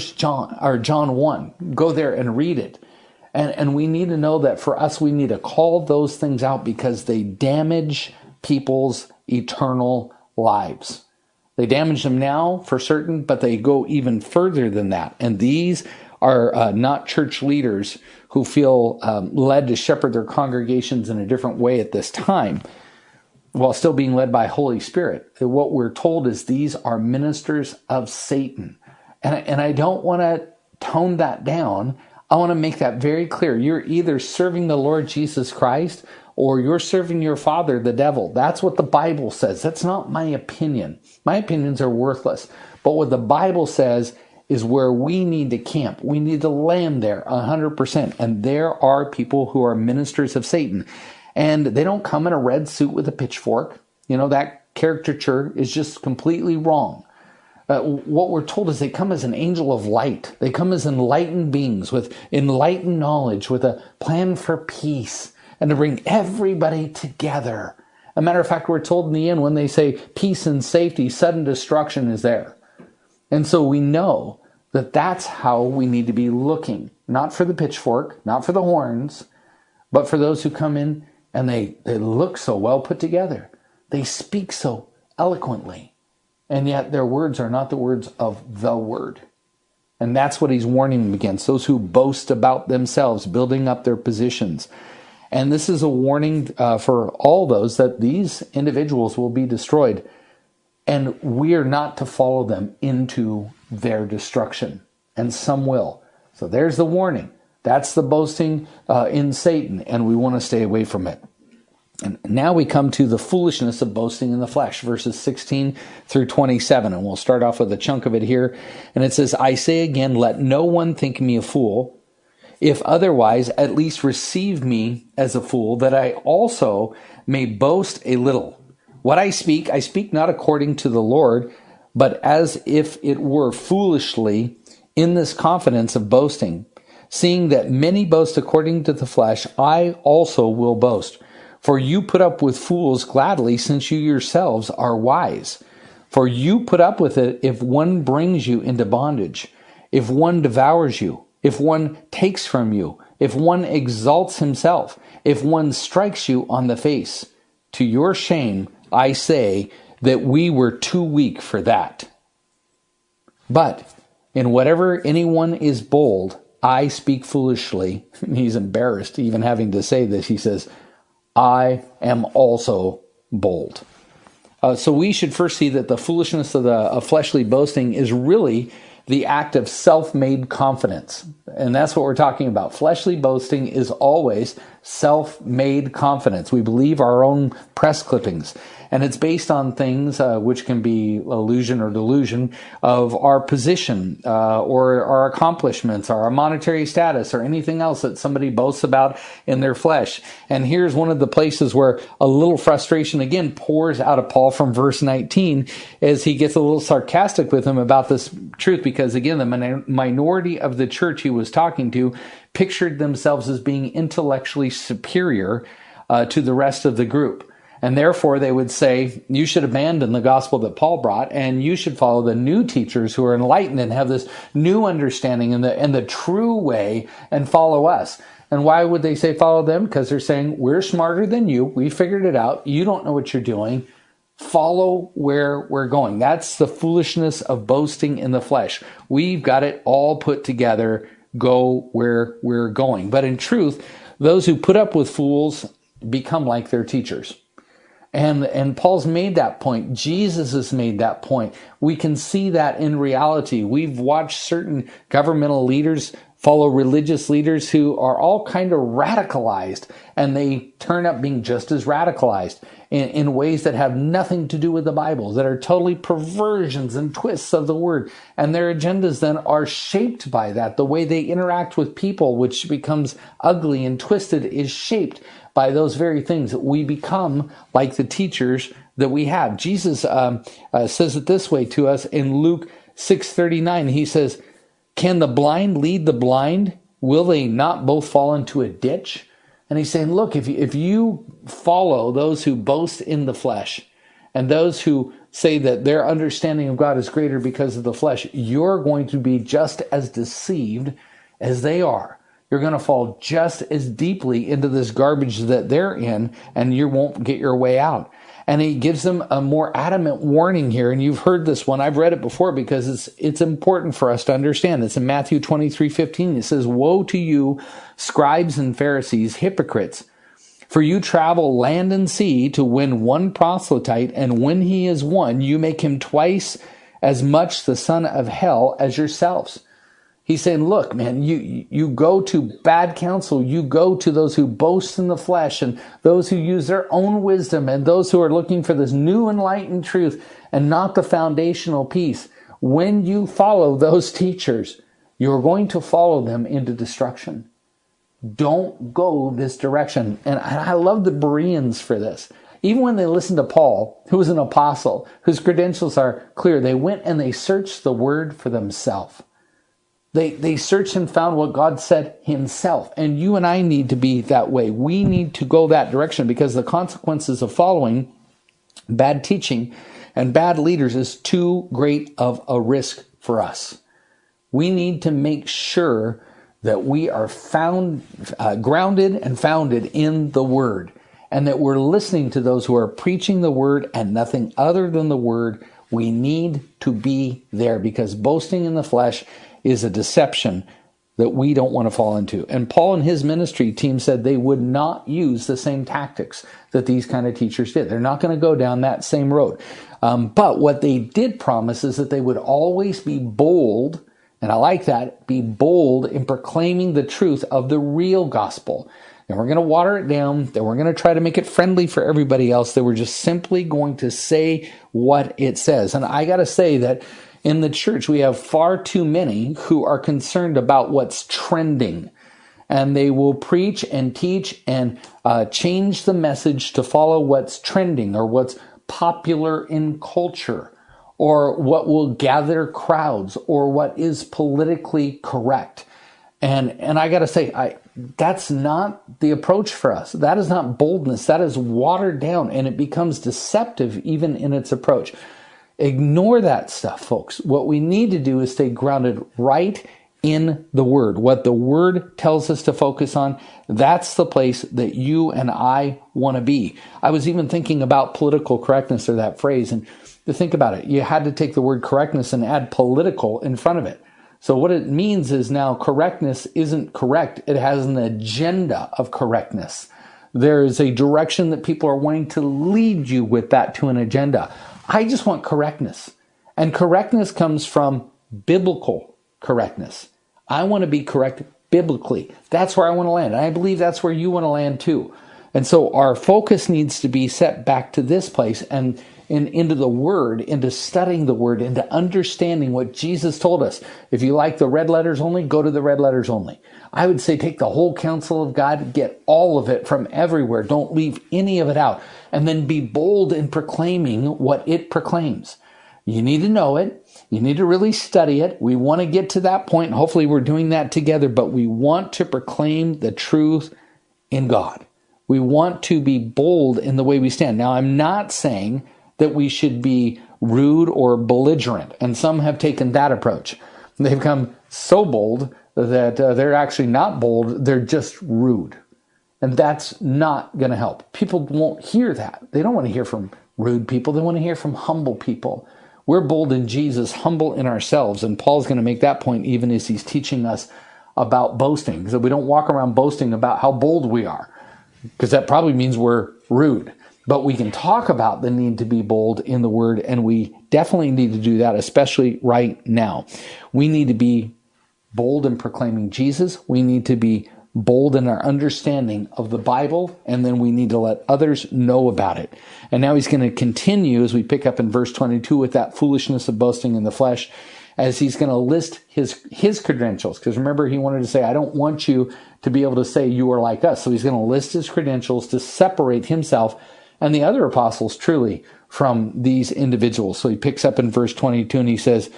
[SPEAKER 1] John 1. Go there and read it. And we need to know that for us, we need to call those things out, because they damage people's eternal lives. They damage them now for certain, but they go even further than that. And these are not church leaders who feel led to shepherd their congregations in a different way at this time, while still being led by Holy Spirit. What we're told is these are ministers of Satan. And I don't want to tone that down. I want to make that very clear. You're either serving the Lord Jesus Christ, or you're serving your father, the devil. That's what the Bible says. That's not my opinion. My opinions are worthless. But what the Bible says is where we need to camp. We need to land there 100%. And there are people who are ministers of Satan. And they don't come in a red suit with a pitchfork. You know, that caricature is just completely wrong. What we're told is they come as an angel of light. They come as enlightened beings with enlightened knowledge, with a plan for peace, and to bring everybody together. As a matter of fact, we're told in the end, when they say peace and safety, sudden destruction is there. And so we know that that's how we need to be looking. Not for the pitchfork, not for the horns, but for those who come in and they look so well put together. They speak so eloquently. And yet their words are not the words of the Word. And that's what he's warning them against. Those who boast about themselves, building up their positions. And this is a warning for all those that these individuals will be destroyed. And we are not to follow them into their destruction. And some will. So there's the warning. That's the boasting in Satan. And we want to stay away from it. And now we come to the foolishness of boasting in the flesh, verses 16 through 27. And we'll start off with a chunk of it here. And it says, I say again, let no one think me a fool. If otherwise, at least receive me as a fool, that I also may boast a little. What I speak not according to the Lord, but as if it were foolishly, in this confidence of boasting. Seeing that many boast according to the flesh, I also will boast. For you put up with fools gladly, since you yourselves are wise. For you put up with it if one brings you into bondage, if one devours you, if one takes from you, if one exalts himself, if one strikes you on the face. To your shame, I say that we were too weak for that. But in whatever anyone is bold, I speak foolishly. He's embarrassed even having to say this. He says, I am also bold. So we should first see that the foolishness of fleshly boasting is really the act of self-made confidence. And that's what we're talking about. Fleshly boasting is always self-made confidence. We believe our own press clippings. And it's based on things which can be illusion or delusion of our position or our accomplishments, or our monetary status, or anything else that somebody boasts about in their flesh. And here's one of the places where a little frustration again pours out of Paul from verse 19 as he gets a little sarcastic with him about this truth, because again, the minority of the church he was talking to pictured themselves as being intellectually superior to the rest of the group. And therefore, they would say, you should abandon the gospel that Paul brought, and you should follow the new teachers who are enlightened and have this new understanding and the true way, and follow us. And why would they say follow them? Because they're saying, we're smarter than you. We figured it out. You don't know what you're doing. Follow where we're going. That's the foolishness of boasting in the flesh. We've got it all put together. Go where we're going. But in truth, those who put up with fools become like their teachers. And Paul's made that point. Jesus has made that point. We can see that in reality. We've watched certain governmental leaders follow religious leaders who are all kind of radicalized, and they turn up being just as radicalized in ways that have nothing to do with the Bible, that are totally perversions and twists of the word. And their agendas then are shaped by that. The way they interact with people, which becomes ugly and twisted, is shaped by those very things. We become like the teachers that we have. Jesus says it this way to us in Luke 6:39. He says, can the blind lead the blind? Will they not both fall into a ditch? And he's saying, look, if you follow those who boast in the flesh and those who say that their understanding of God is greater because of the flesh, you're going to be just as deceived as they are. You're going to fall just as deeply into this garbage that they're in, and you won't get your way out. And he gives them a more adamant warning here. And you've heard this one. I've read it before because it's important for us to understand. It's in Matthew 23:15. It says, woe to you, scribes and Pharisees, hypocrites! For you travel land and sea to win one proselyte, and when he is won, you make him twice as much the son of hell as yourselves. He's saying, look, man, you go to bad counsel. You go to those who boast in the flesh and those who use their own wisdom and those who are looking for this new enlightened truth and not the foundational piece. When you follow those teachers, you're going to follow them into destruction. Don't go this direction. And I love the Bereans for this. Even when they listened to Paul, who was an apostle, whose credentials are clear, they went and they searched the word for themselves. They searched and found what God said himself. And you and I need to be that way. We need to go that direction because the consequences of following bad teaching and bad leaders is too great of a risk for us. We need to make sure that we are grounded and founded in the Word, and that we're listening to those who are preaching the Word and nothing other than the Word. We need to be there because boasting in the flesh is a deception that we don't want to fall into. And Paul and his ministry team said they would not use the same tactics that these kind of teachers did. They're not going to go down that same road. But what they did promise is that they would always be bold, and I like that, be bold in proclaiming the truth of the real gospel. And we're going to water it down. Then we're going to try to make it friendly for everybody else. That we're just simply going to say what it says. And I got to say that in the church, we have far too many who are concerned about what's trending. And they will preach and teach and change the message to follow what's trending or what's popular in culture or what will gather crowds or what is politically correct. And I got to say, that's not the approach for us. That is not boldness. That is watered down, and it becomes deceptive even in its approach. Ignore that stuff, folks. What we need to do is stay grounded right in the Word. What the Word tells us to focus on, that's the place that you and I want to be. I was even thinking about political correctness, or that phrase, and to think about it, you had to take the word correctness and add political in front of it. So what it means is now correctness isn't correct. It has an agenda of correctness. There is a direction that people are wanting to lead you with that to an agenda. I just want correctness. And correctness comes from biblical correctness. I want to be correct biblically. That's where I want to land. And I believe that's where you want to land too. And so our focus needs to be set back to this place and into the Word, into studying the Word, into understanding what Jesus told us. If you like the red letters only, go to the red letters only. I would say take the whole counsel of God, get all of it from everywhere. Don't leave any of it out. And then be bold in proclaiming what it proclaims. You need to know it. You need to really study it. We want to get to that point. And hopefully we're doing that together, but we want to proclaim the truth in God. We want to be bold in the way we stand. Now, I'm not saying that we should be rude or belligerent. And some have taken that approach. They've become so bold that they're actually not bold. They're just rude. And that's not going to help. People won't hear that. They don't want to hear from rude people. They want to hear from humble people. We're bold in Jesus, humble in ourselves. And Paul's going to make that point even as he's teaching us about boasting. So we don't walk around boasting about how bold we are, because that probably means we're rude. But we can talk about the need to be bold in the Word, and we definitely need to do that, especially right now. We need to be bold in proclaiming Jesus. We need to be bold in our understanding of the Bible, and then we need to let others know about it. And now he's going to continue as we pick up in verse 22 with that foolishness of boasting in the flesh, as he's going to list his credentials. Because remember, he wanted to say, I don't want you to be able to say you are like us. So he's going to list his credentials to separate himself and the other apostles truly from these individuals. So he picks up in verse 22 and he says,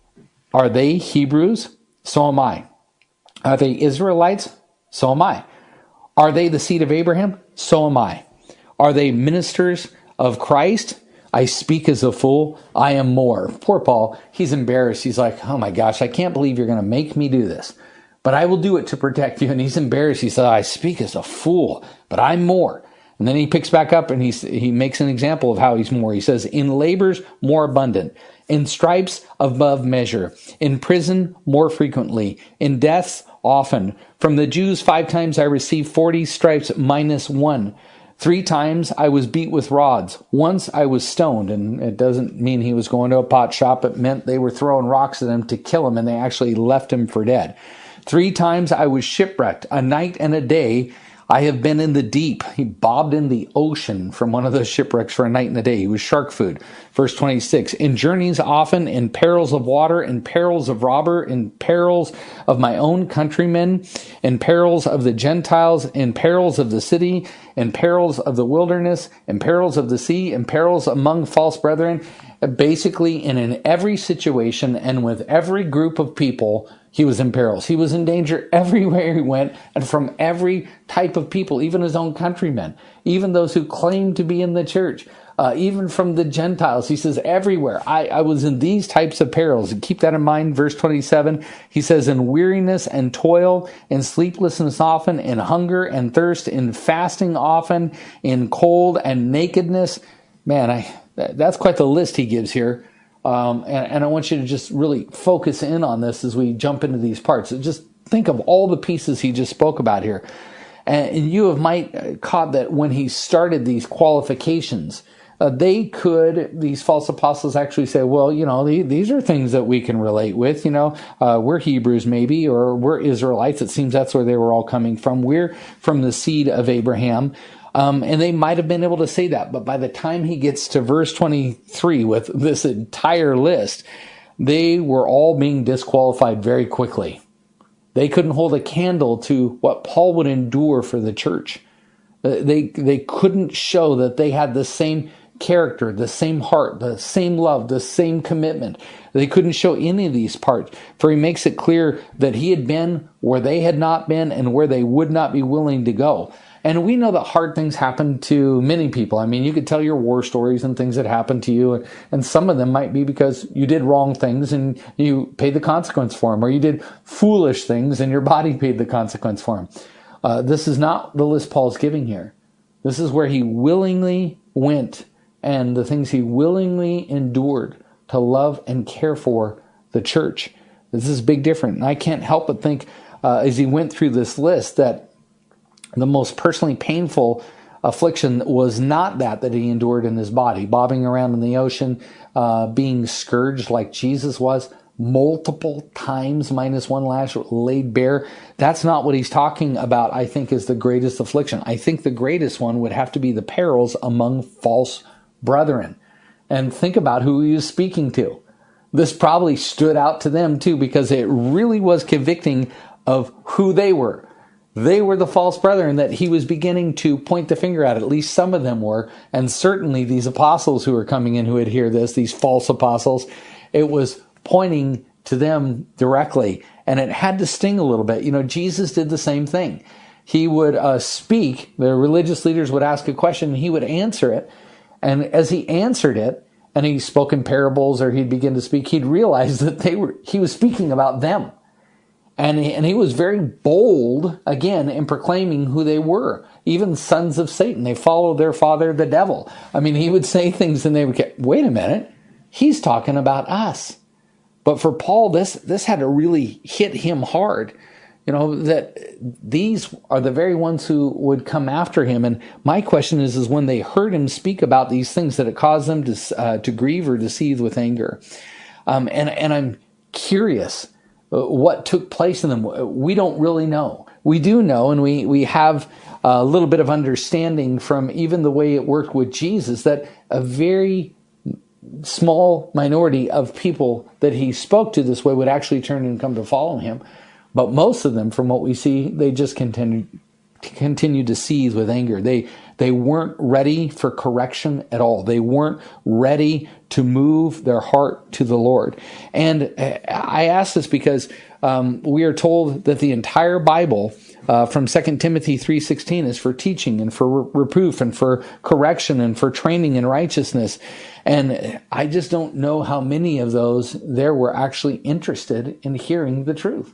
[SPEAKER 1] are they Hebrews? So am I. Are they Israelites? So am I. Are they the seed of Abraham? So am I. Are they ministers of Christ? I speak as a fool. I am more. Poor Paul, he's embarrassed. He's like, oh my gosh, I can't believe you're going to make me do this, but I will do it to protect you. And he's embarrassed. He said, I speak as a fool, but I'm more. And then he picks back up and he makes an example of how he's more. He says, in labors more abundant, in stripes above measure, in prison more frequently, in deaths often. From the Jews 5 times I received 40 stripes minus 1. 3 times I was beat with rods. Once I was stoned. And it doesn't mean he was going to a pot shop. It meant they were throwing rocks at him to kill him, and they actually left him for dead. 3 times I was shipwrecked. A night and a day I have been in the deep. He bobbed in the ocean from one of those shipwrecks for a night and a day. He was shark food. Verse 26, in journeys often, in perils of water, in perils of robber, in perils of my own countrymen, in perils of the Gentiles, in perils of the city, in perils of the wilderness, in perils of the sea, in perils among false brethren. Basically, in every situation and with every group of people, he was in perils. He was in danger everywhere he went, and from every type of people, even his own countrymen, even those who claimed to be in the church, even from the Gentiles. He says, everywhere. I was in these types of perils. And keep that in mind. Verse 27, he says, in weariness and toil, in sleeplessness often, in hunger and thirst, in fasting often, in cold and nakedness. Man, that's quite the list he gives here. And I want you to just really focus in on this as we jump into these parts. Just think of all the pieces he just spoke about here. And you might caught that when he started these qualifications, these false apostles actually say, well, these are things that we can relate with. We're Hebrews maybe, or we're Israelites. It seems that's where they were all coming from. We're from the seed of Abraham. And they might have been able to say that, but by the time he gets to verse 23 with this entire list, they were all being disqualified very quickly. They couldn't hold a candle to what Paul would endure for the church. They couldn't show that they had the same character, the same heart, the same love, the same commitment. They couldn't show any of these parts, for he makes it clear that he had been where they had not been and where they would not be willing to go. And we know that hard things happen to many people. I mean, you could tell your war stories and things that happened to you, and some of them might be because you did wrong things and you paid the consequence for them, or you did foolish things and your body paid the consequence for them. This is not the list Paul's giving here. This is where he willingly went and the things he willingly endured to love and care for the church. This is big different. And I can't help but think, as he went through this list, that the most personally painful affliction was not that he endured in his body, bobbing around in the ocean, being scourged like Jesus was, multiple times minus one lash laid bare. That's not what he's talking about, I think, is the greatest affliction. I think the greatest one would have to be the perils among false brethren. And think about who he was speaking to. This probably stood out to them too, because it really was convicting of who they were. They were the false brethren that he was beginning to point the finger at least some of them were. And certainly these apostles who were coming in who would hear this, these false apostles, it was pointing to them directly. And it had to sting a little bit. You know, Jesus did the same thing. He would speak, the religious leaders would ask a question, and he would answer it. And as he answered it, and he spoke in parables, or he'd begin to speak, he'd realize that he was speaking about them. And he was very bold, again, in proclaiming who they were. Even sons of Satan. They followed their father, the devil. I mean, he would say things and they would get, wait a minute, he's talking about us. But for Paul, this had to really hit him hard. You know, that these are the very ones who would come after him. And my question is when they heard him speak about these things, that it caused them to grieve or to seethe with anger. And I'm curious what took place in them. We don't really know. We do know, and we have a little bit of understanding from even the way it worked with Jesus, that a very small minority of people that he spoke to this way would actually turn and come to follow him. But most of them, from what we see, they just continue to seethe with anger. They weren't ready for correction at all. They weren't ready to move their heart to the Lord. And I ask this because we are told that the entire Bible from 2 Timothy 3:16 is for teaching and for reproof and for correction and for training in righteousness. And I just don't know how many of those there were actually interested in hearing the truth.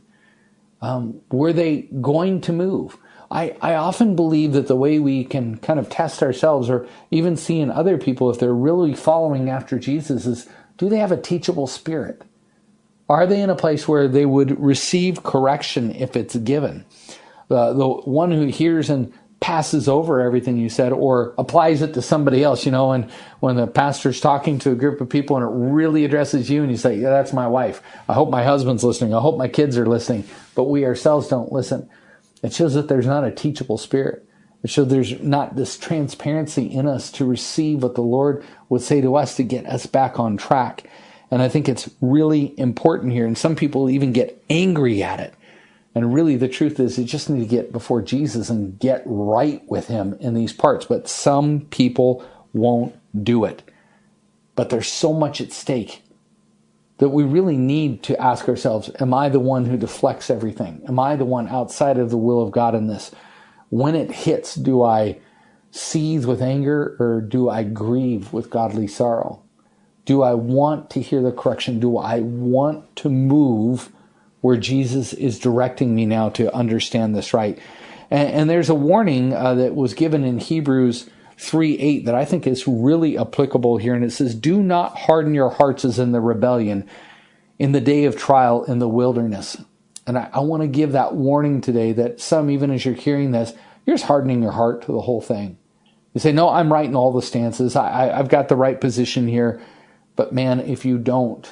[SPEAKER 1] Were they going to move? I often believe that the way we can kind of test ourselves, or even see in other people if they're really following after Jesus, is, do they have a teachable spirit? Are they in a place where they would receive correction if it's given? The one who hears and passes over everything you said or applies it to somebody else, you know, and when the pastor's talking to a group of people and it really addresses you and you say, yeah, that's my wife. I hope my husband's listening. I hope my kids are listening. But we ourselves don't listen. It shows that there's not a teachable spirit. It shows there's not this transparency in us to receive what the Lord would say to us to get us back on track. And I think it's really important here. And some people even get angry at it. And really the truth is you just need to get before Jesus and get right with him in these parts. But some people won't do it. But there's so much at stake that we really need to ask ourselves, am I the one who deflects everything? Am I the one outside of the will of God in this? When it hits, do I seethe with anger or do I grieve with godly sorrow? Do I want to hear the correction? Do I want to move where Jesus is directing me now to understand this right? And there's a warning that was given in Hebrews 3:8 that I think is really applicable here. And it says, do not harden your hearts as in the rebellion in the day of trial in the wilderness. And I want to give that warning today that some, even as you're hearing this, you're just hardening your heart to the whole thing. You say, no, I'm right in all the stances. I've got the right position here. But man, if you don't,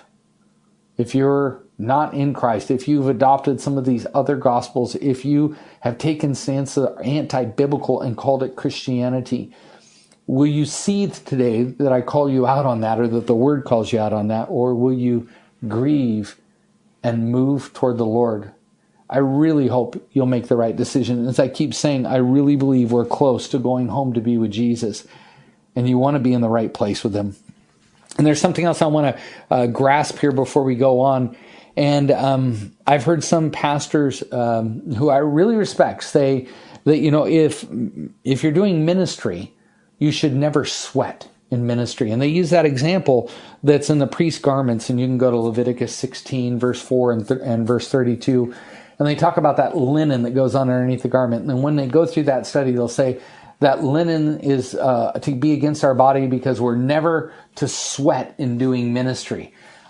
[SPEAKER 1] if you're not in Christ, if you've adopted some of these other gospels, if you have taken stance that are anti-biblical and called it Christianity, will you seethe today that I call you out on that, or that the word calls you out on that, or will you grieve and move toward the Lord? I really hope you'll make the right decision. As I keep saying, I really believe we're close to going home to be with Jesus, and you want to be in the right place with him. And there's something else I want to grasp here before we go on. And I've heard some pastors who I really respect say that, you know, if you're doing ministry, you should never sweat in ministry. And they use that example that's in the priest's garments. And you can go to Leviticus 16, verse 4 and verse 32. And they talk about that linen that goes on underneath the garment. And when they go through that study, they'll say that linen is to be against our body because we're never to sweat in doing ministry.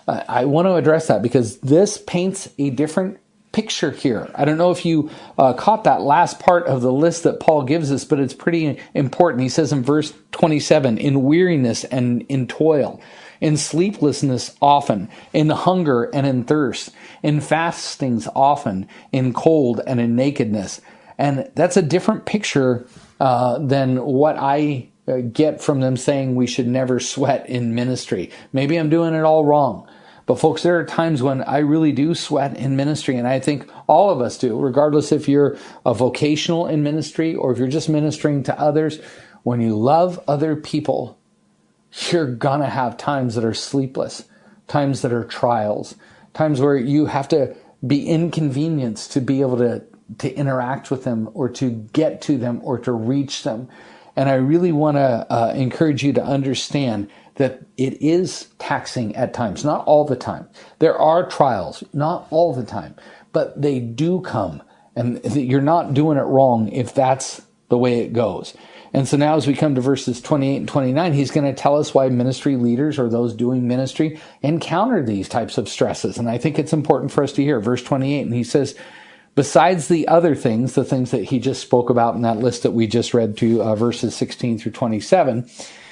[SPEAKER 1] I want to address that because this paints a different picture here. I don't know if you caught that last part of the list that Paul gives us, but it's pretty important. He says in verse 27, in weariness and in toil, in sleeplessness often, in hunger and in thirst, in fastings often, in cold and in nakedness. And that's a different picture than what I get from them saying we should never sweat in ministry. Maybe I'm doing it all wrong. But folks, there are times when I really do sweat in ministry, and I think all of us do, regardless if you're a vocational in ministry or if you're just ministering to others. When you love other people, you're gonna have times that are sleepless, times that are trials, times where you have to be inconvenienced to be able to interact with them or to get to them or to reach them. And I really want to encourage you to understand that it is taxing at times, not all the time. There are trials, not all the time, but they do come. And you're not doing it wrong if that's the way it goes. And so now as we come to verses 28 and 29, he's going to tell us why ministry leaders or those doing ministry encounter these types of stresses. And I think it's important for us to hear. Verse 28, and he says, besides the other things, the things that he just spoke about in that list that we just read to verses 16 through 27,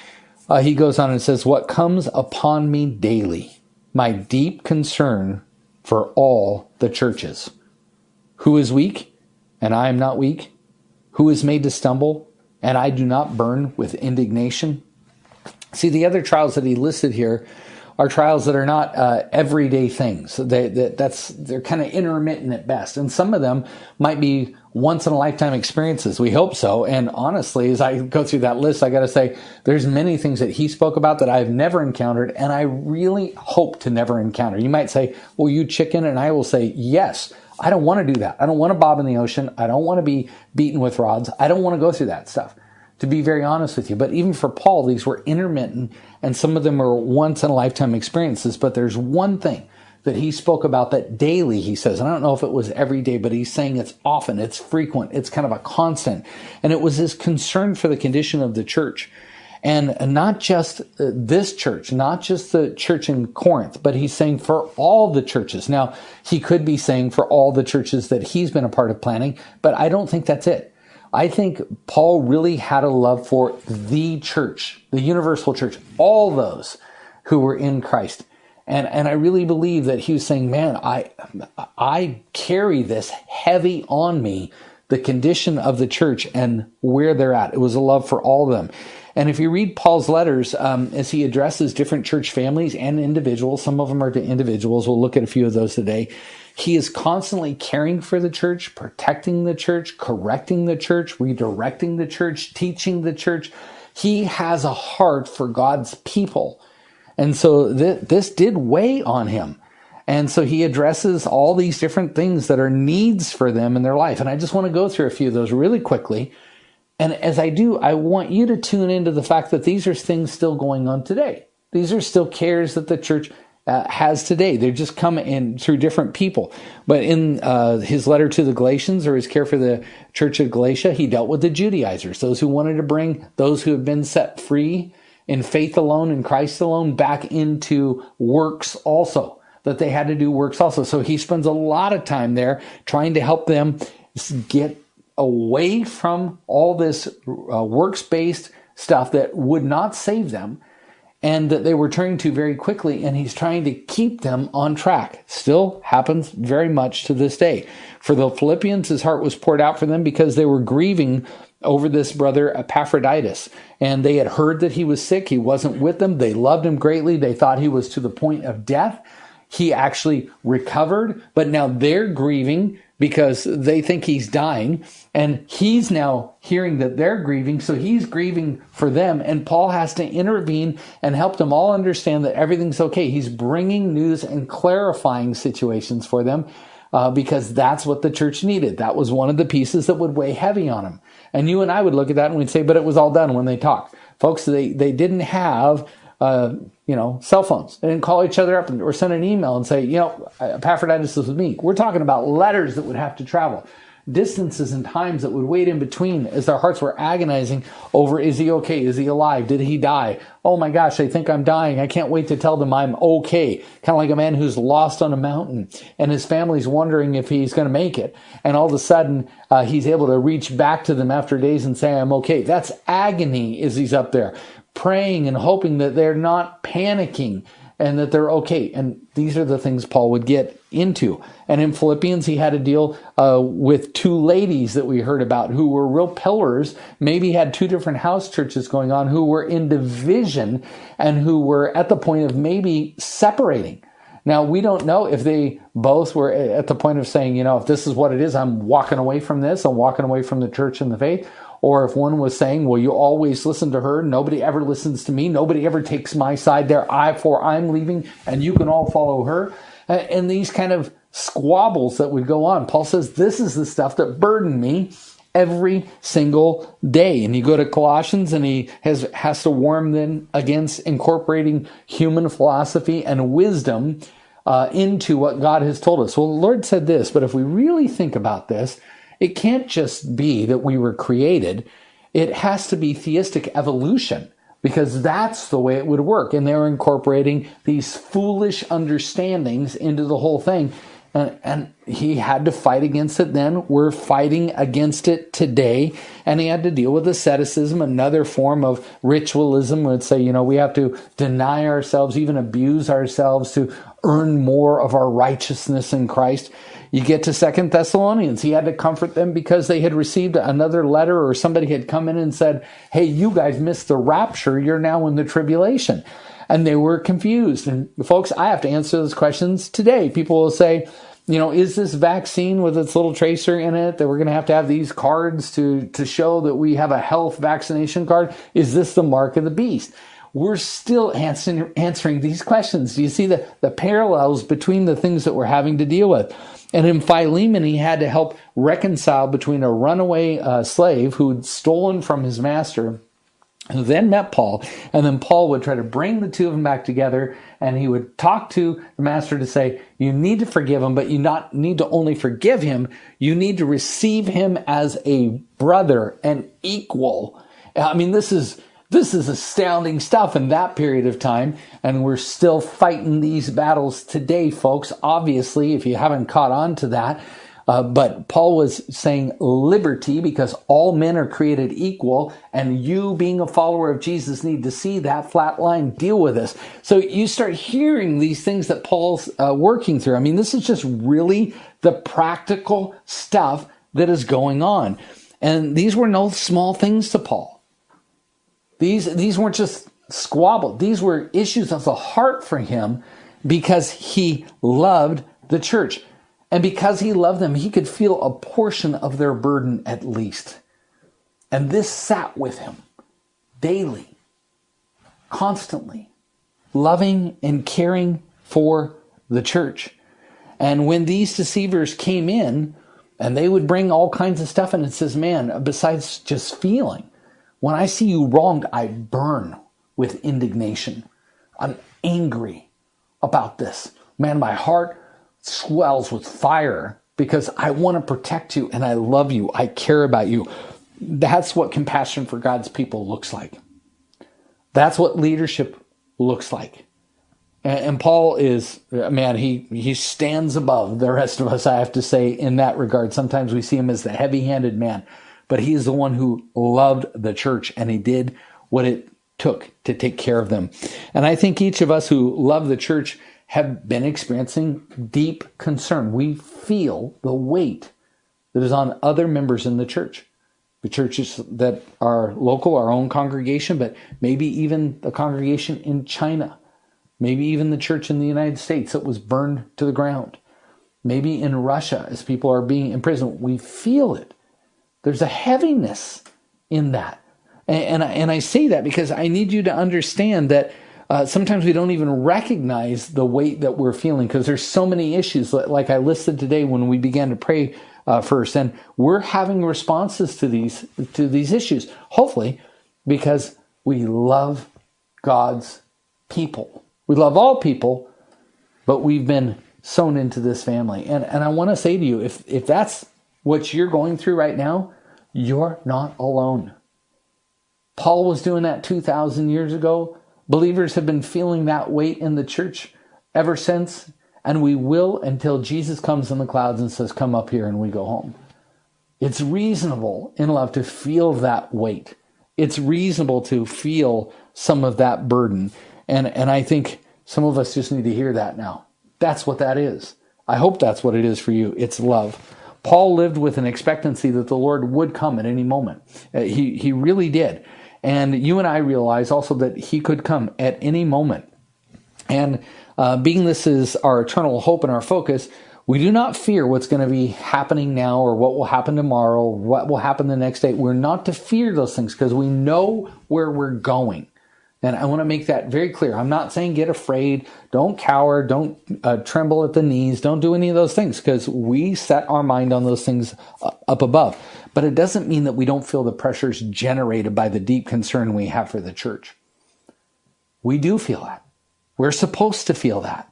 [SPEAKER 1] he goes on and says, what comes upon me daily, my deep concern for all the churches. Who is weak, and I am not weak? Who is made to stumble, and I do not burn with indignation? See, the other trials that he listed here are trials that are not everyday things. They're kind of intermittent at best. And some of them might be once-in-a-lifetime experiences. We hope so. And honestly, as I go through that list, I got to say, there's many things that he spoke about that I've never encountered, and I really hope to never encounter. You might say, well, you chicken, and I will say, yes. I don't want to do that. I don't want to bob in the ocean. I don't want to be beaten with rods. I don't want to go through that stuff, to be very honest with you. But even for Paul, these were intermittent, and some of them are once-in-a-lifetime experiences. But there's one thing that he spoke about that daily, he says, and I don't know if it was every day, but he's saying it's often, it's frequent, it's kind of a constant. And it was his concern for the condition of the church. And not just this church, not just the church in Corinth, but he's saying for all the churches. Now, he could be saying for all the churches that he's been a part of planning, but I don't think that's it. I think Paul really had a love for the church, the universal church, all those who were in Christ. And I really believe that he was saying, man, I carry this heavy on me, the condition of the church and where they're at. It was a love for all of them. And if you read Paul's letters, as he addresses different church families and individuals, some of them are to individuals. We'll look at a few of those today. He is constantly caring for the church, protecting the church, correcting the church, redirecting the church, teaching the church. He has a heart for God's people. And so this did weigh on him. And so he addresses all these different things that are needs for them in their life. And I just want to go through a few of those really quickly. And as I do, I want you to tune into the fact that these are things still going on today. These are still cares that the church has today. They're just come in through different people. But in his letter to the Galatians, or his care for the church of Galatia, he dealt with the Judaizers, those who wanted to bring those who have been set free in faith alone, in Christ alone, back into works also, that they had to do works also. So he spends a lot of time there trying to help them get away from all this works-based stuff that would not save them and that they were turning to very quickly, and he's trying to keep them on track. Still happens very much to this day. For the Philippians, his heart was poured out for them because they were grieving over this brother Epaphroditus, and they had heard that he was sick. He wasn't with them. They loved him greatly. They thought he was to the point of death. He actually recovered, but now they're grieving because they think he's dying, and he's now hearing that they're grieving, so he's grieving for them, and Paul has to intervene and help them all understand that everything's okay. He's bringing news and clarifying situations for them because that's what the church needed. That was one of the pieces that would weigh heavy on them. And you and I would look at that and we'd say, but it was all done when they talked. Folks, they didn't have cell phones. They didn't call each other up or send an email and say, Epaphroditus is with me. We're talking about letters that would have to travel. distances and times that would wait in between as their hearts were agonizing over, is he okay? Is he alive? Did he die? Oh my gosh, I think I'm dying. I can't wait to tell them I'm okay. Kind of like a man who's lost on a mountain and his family's wondering if he's going to make it. And all of a sudden, he's able to reach back to them after days and say, I'm okay. That's agony as he's up there, praying and hoping that they're not panicking and that they're okay. And these are the things Paul would get into. And in Philippians, he had to deal with two ladies that we heard about who were real pillars, maybe had two different house churches going on, who were in division and who were at the point of maybe separating. Now, we don't know if they both were at the point of saying, if this is what it is, I'm walking away from this, I'm walking away from the church and the faith. Or if one was saying, well, you always listen to her, nobody ever listens to me, nobody ever takes my side there, I'm leaving, and you can all follow her. And these kind of squabbles that would go on. Paul says, this is the stuff that burdened me every single day. And you go to Colossians, and he has to warn them against incorporating human philosophy and wisdom into what God has told us. Well, the Lord said this, but if we really think about this, it can't just be that we were created. It has to be theistic evolution, because that's the way it would work. And they're incorporating these foolish understandings into the whole thing. And he had to fight against it then. We're fighting against it today. And he had to deal with asceticism, another form of ritualism. Would say, we have to deny ourselves, even abuse ourselves to earn more of our righteousness in Christ. You get to 2 Thessalonians. He had to comfort them because they had received another letter, or somebody had come in and said, hey, you guys missed the rapture. You're now in the tribulation. And they were confused. And folks, I have to answer those questions today. People will say, is this vaccine with its little tracer in it that we're going to have these cards to show that we have a health vaccination card? Is this the mark of the beast? We're still answering these questions. Do you see the parallels between the things that we're having to deal with? And in Philemon, he had to help reconcile between a runaway slave who'd stolen from his master, who then met Paul, and then Paul would try to bring the two of them back together, and he would talk to the master to say, you need to forgive him, but you not need to only forgive him, you need to receive him as a brother, an equal. I mean, this is astounding stuff in that period of time, and we're still fighting these battles today, folks, obviously, if you haven't caught on to that. But Paul was saying liberty, because all men are created equal, and you being a follower of Jesus need to see that flat line, deal with this. So you start hearing these things that Paul's working through. I mean, this is just really the practical stuff that is going on. And these were no small things to Paul. These weren't just squabble. These were issues of the heart for him, because he loved the church. And because he loved them, he could feel a portion of their burden at least. And this sat with him daily, constantly, loving and caring for the church. And when these deceivers came in, and they would bring all kinds of stuff, and it says, man, besides just feeling, when I see you wronged, I burn with indignation. I'm angry about this. Man, my heart swells with fire because I want to protect you and I love you. I care about you. That's what compassion for God's people looks like. That's what leadership looks like. And Paul is, man, he stands above the rest of us, I have to say, in that regard. Sometimes we see him as the heavy-handed man, but he's the one who loved the church, and he did what it took to take care of them. And I think each of us who love the church have been experiencing deep concern. We feel the weight that is on other members in the church. The churches that are local, our own congregation, but maybe even the congregation in China. Maybe even the church in the United States that was burned to the ground. Maybe in Russia, as people are being imprisoned. We feel it. There's a heaviness in that. And I say that because I need you to understand that sometimes we don't even recognize the weight that we're feeling, because there's so many issues, like I listed today when we began to pray first. And we're having responses to these issues, hopefully, because we love God's people. We love all people, but we've been sown into this family. And I want to say to you, if that's what you're going through right now, you're not alone. Paul was doing that 2,000 years ago. Believers have been feeling that weight in the church ever since, and we will until Jesus comes in the clouds and says, come up here, and we go home. It's reasonable in love to feel that weight. It's reasonable to feel some of that burden. And I think some of us just need to hear that now. That's what that is. I hope that's what it is for you. It's love. Paul lived with an expectancy that the Lord would come at any moment. He really did. And you and I realize also that he could come at any moment. And being this is our eternal hope and our focus, we do not fear what's going to be happening now or what will happen tomorrow, what will happen the next day. We're not to fear those things because we know where we're going. And I want to make that very clear. I'm not saying get afraid, don't cower, don't tremble at the knees, don't do any of those things because we set our mind on those things up above. But it doesn't mean that we don't feel the pressures generated by the deep concern we have for the church. We do feel that. We're supposed to feel that.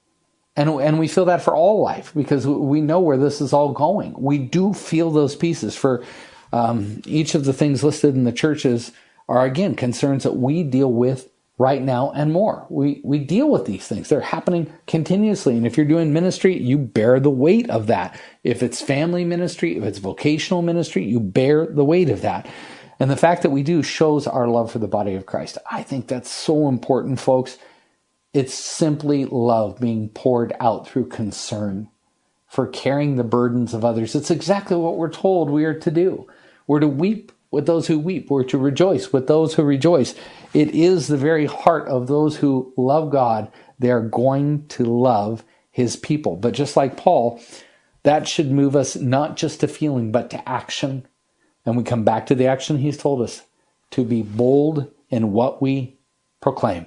[SPEAKER 1] And we feel that for all life because we know where this is all going. We do feel those pieces. For each of the things listed in the churches are, again, concerns that we deal with right now and more. We deal with these things. They're happening continuously. And if you're doing ministry, you bear the weight of that. If it's family ministry, if it's vocational ministry, you bear the weight of that. And the fact that we do shows our love for the body of Christ. I think that's so important, folks. It's simply love being poured out through concern for carrying the burdens of others. It's exactly what we're told we are to do. We're to weep with those who weep. We're to rejoice with those who rejoice. It is the very heart of those who love God. They're going to love his people. But just like Paul, that should move us not just to feeling, but to action. And we come back to the action he's told us, to be bold in what we proclaim.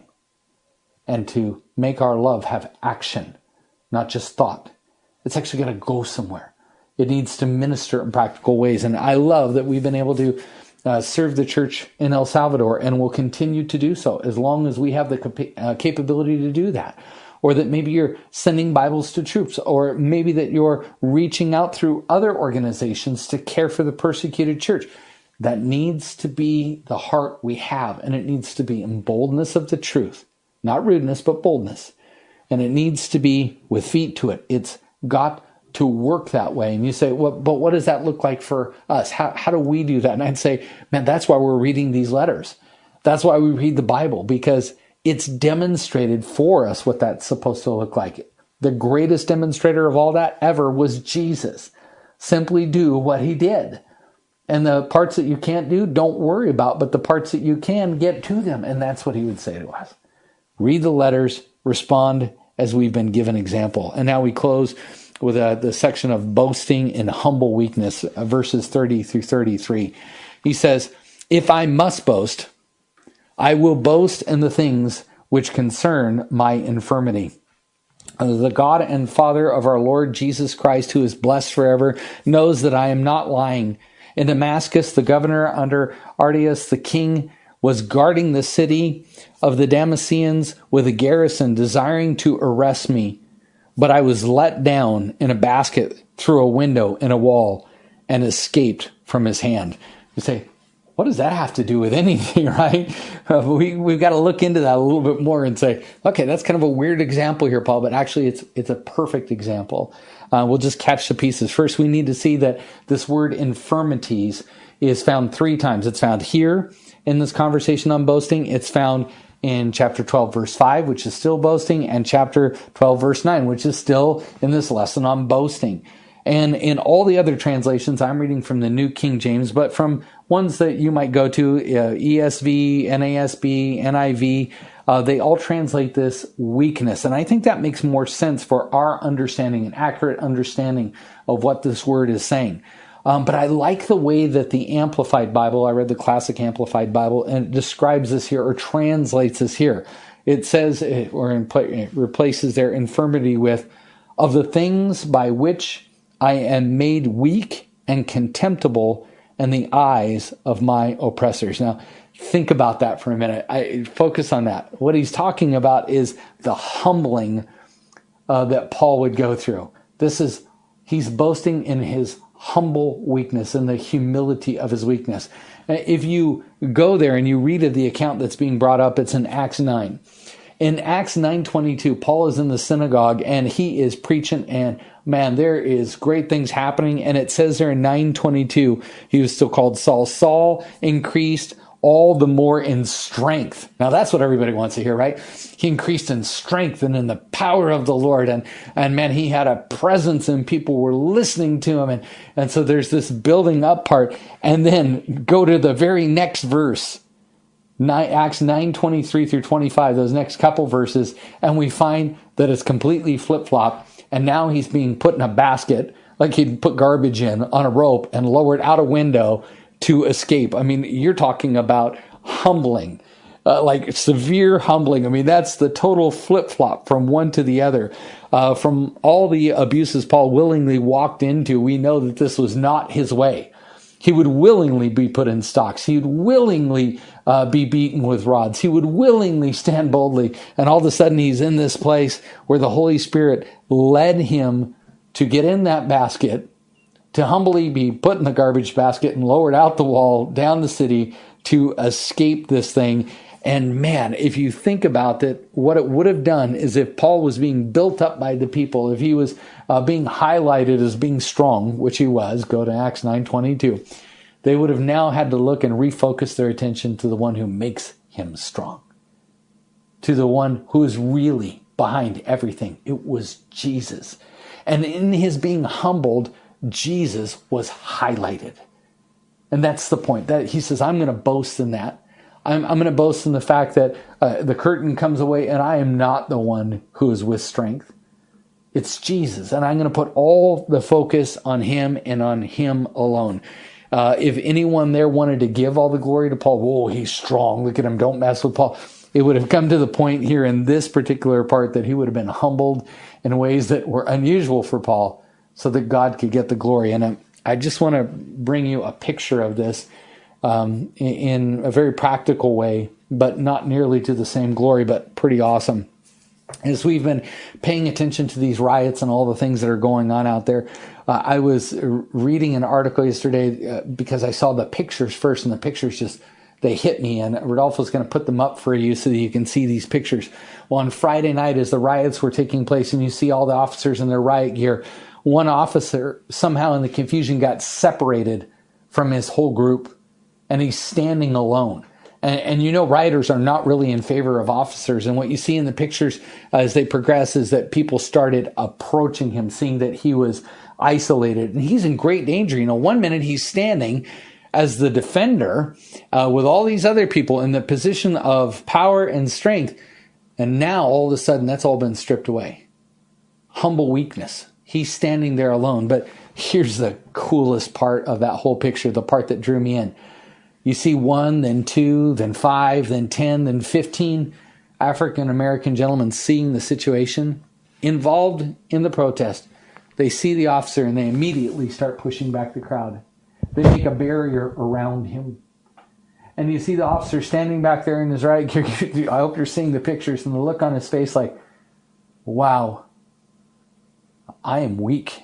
[SPEAKER 1] And to make our love have action, not just thought. It's actually going to go somewhere. It needs to minister in practical ways. And I love that we've been able to serve the church in El Salvador and will continue to do so as long as we have the capability to do that. Or that maybe you're sending Bibles to troops, or maybe that you're reaching out through other organizations to care for the persecuted church. That needs to be the heart we have, and it needs to be in boldness of the truth. Not rudeness, but boldness. And it needs to be with feet to it. It's got to work that way. And you say, well, but what does that look like for us? How do we do that? And I'd say, man, that's why we're reading these letters. That's why we read the Bible, because it's demonstrated for us what that's supposed to look like. The greatest demonstrator of all that ever was Jesus. Simply do what he did. And the parts that you can't do, don't worry about. But the parts that you can, get to them. And that's what he would say to us. Read the letters, respond as we've been given example. And now we close with the section of boasting in humble weakness, verses 30 through 33. He says, if I must boast, I will boast in the things which concern my infirmity. The God and Father of our Lord Jesus Christ, who is blessed forever, knows that I am not lying. In Damascus, the governor under Artius, the king, was guarding the city of the Damascenes with a garrison, desiring to arrest me. But I was let down in a basket through a window in a wall and escaped from his hand. You say, what does that have to do with anything, right? We've got to look into that a little bit more and say, okay, that's kind of a weird example here, Paul, but actually it's a perfect example. We'll just catch the pieces. First, we need to see that this word infirmities is found 3 times. It's found here in this conversation on boasting. It's found in chapter 12, verse 5, which is still boasting, and chapter 12, verse 9, which is still in this lesson on boasting. And in all the other translations, I'm reading from the New King James, but from ones that you might go to, ESV, NASB, NIV, they all translate this weakness. And I think that makes more sense for our understanding, an accurate understanding of what this word is saying. But I like the way that the Amplified Bible, I read the Classic Amplified Bible, and it describes this here, or translates this here. It says, or it replaces their infirmity with, of the things by which I am made weak and contemptible in the eyes of my oppressors. Now, think about that for a minute. I focus on that. What he's talking about is the humbling that Paul would go through. He's boasting in his humble weakness and the humility of his weakness. If you go there and you read of the account that's being brought up, it's in Acts 9. In Acts 9:22, Paul is in the synagogue and he is preaching, and man, there is great things happening. And it says there in 9:22, he was still called Saul. Saul increased all the more in strength. Now that's what everybody wants to hear, right? He increased in strength and in the power of the Lord. And man, he had a presence and people were listening to him. And so there's this building up part. And then go to the very next verse, Acts 9:23 through 25, those next couple verses. And we find that it's completely flip-flop. And now he's being put in a basket, like he'd put garbage in on a rope and lowered out a window to escape. I mean, you're talking about humbling, like severe humbling. I mean, that's the total flip-flop from one to the other. From all the abuses Paul willingly walked into, we know that this was not his way. He would willingly be put in stocks. He would willingly be beaten with rods. He would willingly stand boldly. And all of a sudden he's in this place where the Holy Spirit led him to get in that basket, to humbly be put in the garbage basket and lowered out the wall, down the city to escape this thing. And man, if you think about it, what it would have done is if Paul was being built up by the people, if he was being highlighted as being strong, which he was, go to Acts 9:22, they would have now had to look and refocus their attention to the one who makes him strong, to the one who is really behind everything. It was Jesus. And in his being humbled, Jesus was highlighted. And that's the point. That he says, I'm going to boast in that. I'm going to boast in the fact that the curtain comes away and I am not the one who is with strength. It's Jesus. And I'm going to put all the focus on him and on him alone. If anyone there wanted to give all the glory to Paul, whoa, he's strong. Look at him. Don't mess with Paul. It would have come to the point here in this particular part that he would have been humbled in ways that were unusual for Paul, so that God could get the glory. And I just want to bring you a picture of this in a very practical way, but not nearly to the same glory, but pretty awesome. As we've been paying attention to these riots and all the things that are going on out there, I was reading an article yesterday because I saw the pictures first, and the pictures just, they hit me, and Rodolfo's going to put them up for you so that you can see these pictures. Well, on Friday night, as the riots were taking place, and you see all the officers in their riot gear, one officer somehow in the confusion got separated from his whole group, and he's standing alone. And you know, rioters are not really in favor of officers. And what you see in the pictures as they progress is that people started approaching him, seeing that he was isolated. And he's in great danger. You know, one minute he's standing as the defender with all these other people in the position of power and strength. And now all of a sudden that's all been stripped away. Humble weakness. He's standing there alone. But here's the coolest part of that whole picture, the part that drew me in. You see 1, then 2, then 5, then 10, then 15 African-American gentlemen seeing the situation, involved in the protest. They see the officer and they immediately start pushing back the crowd. They make a barrier around him. And you see the officer standing back there in his riot gear. I hope you're seeing the pictures and the look on his face like, wow, I am weak.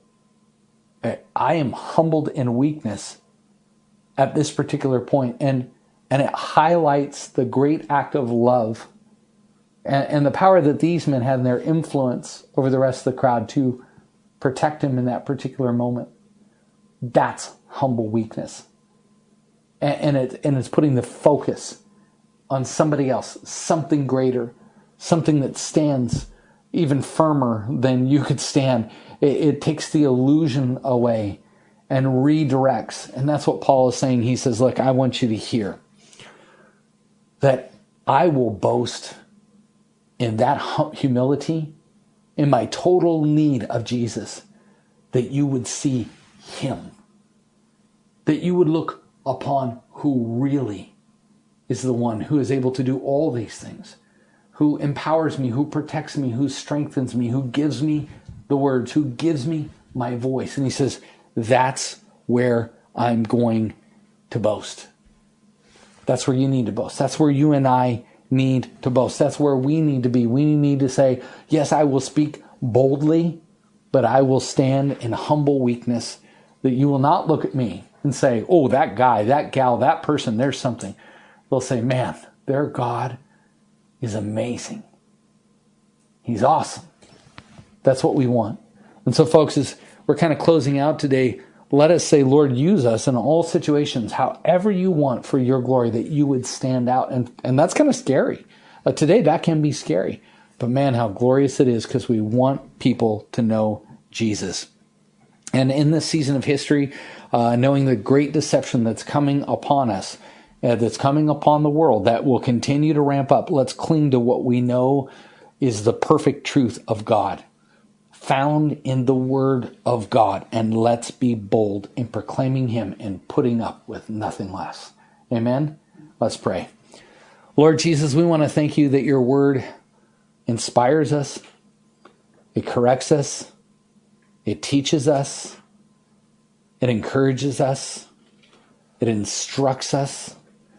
[SPEAKER 1] I am humbled in weakness at this particular point. And it highlights the great act of love and the power that these men had in their influence over the rest of the crowd to protect him in that particular moment. That's humble weakness. And it's putting the focus on somebody else, something greater, something that stands even firmer than you could stand. It takes the illusion away and redirects. And that's what Paul is saying. He says, look, I want you to hear that I will boast in that humility, in my total need of Jesus, that you would see him, that you would look upon who really is the one who is able to do all these things, who empowers me, who protects me, who strengthens me, who gives me the words, who gives me my voice. And he says, that's where I'm going to boast. That's where you need to boast. That's where you and I need to boast. That's where we need to be. We need to say, yes, I will speak boldly, but I will stand in humble weakness that you will not look at me and say, oh, that guy, that gal, that person, there's something. They'll say, man, their God is amazing. He's awesome. That's what we want. And so, folks, as we're kind of closing out today, let us say, Lord, use us in all situations, however you want for your glory, that you would stand out. And that's kind of scary. Today, that can be scary. But man, how glorious it is, because we want people to know Jesus. And in this season of history, knowing the great deception that's coming upon us, that's coming upon the world, that will continue to ramp up, let's cling to what we know is the perfect truth of God, found in the Word of God. And let's be bold in proclaiming Him and putting up with nothing less. Amen? Let's pray. Lord Jesus, we want to thank you that your Word inspires us, it corrects us, it teaches us, it encourages us, it instructs us.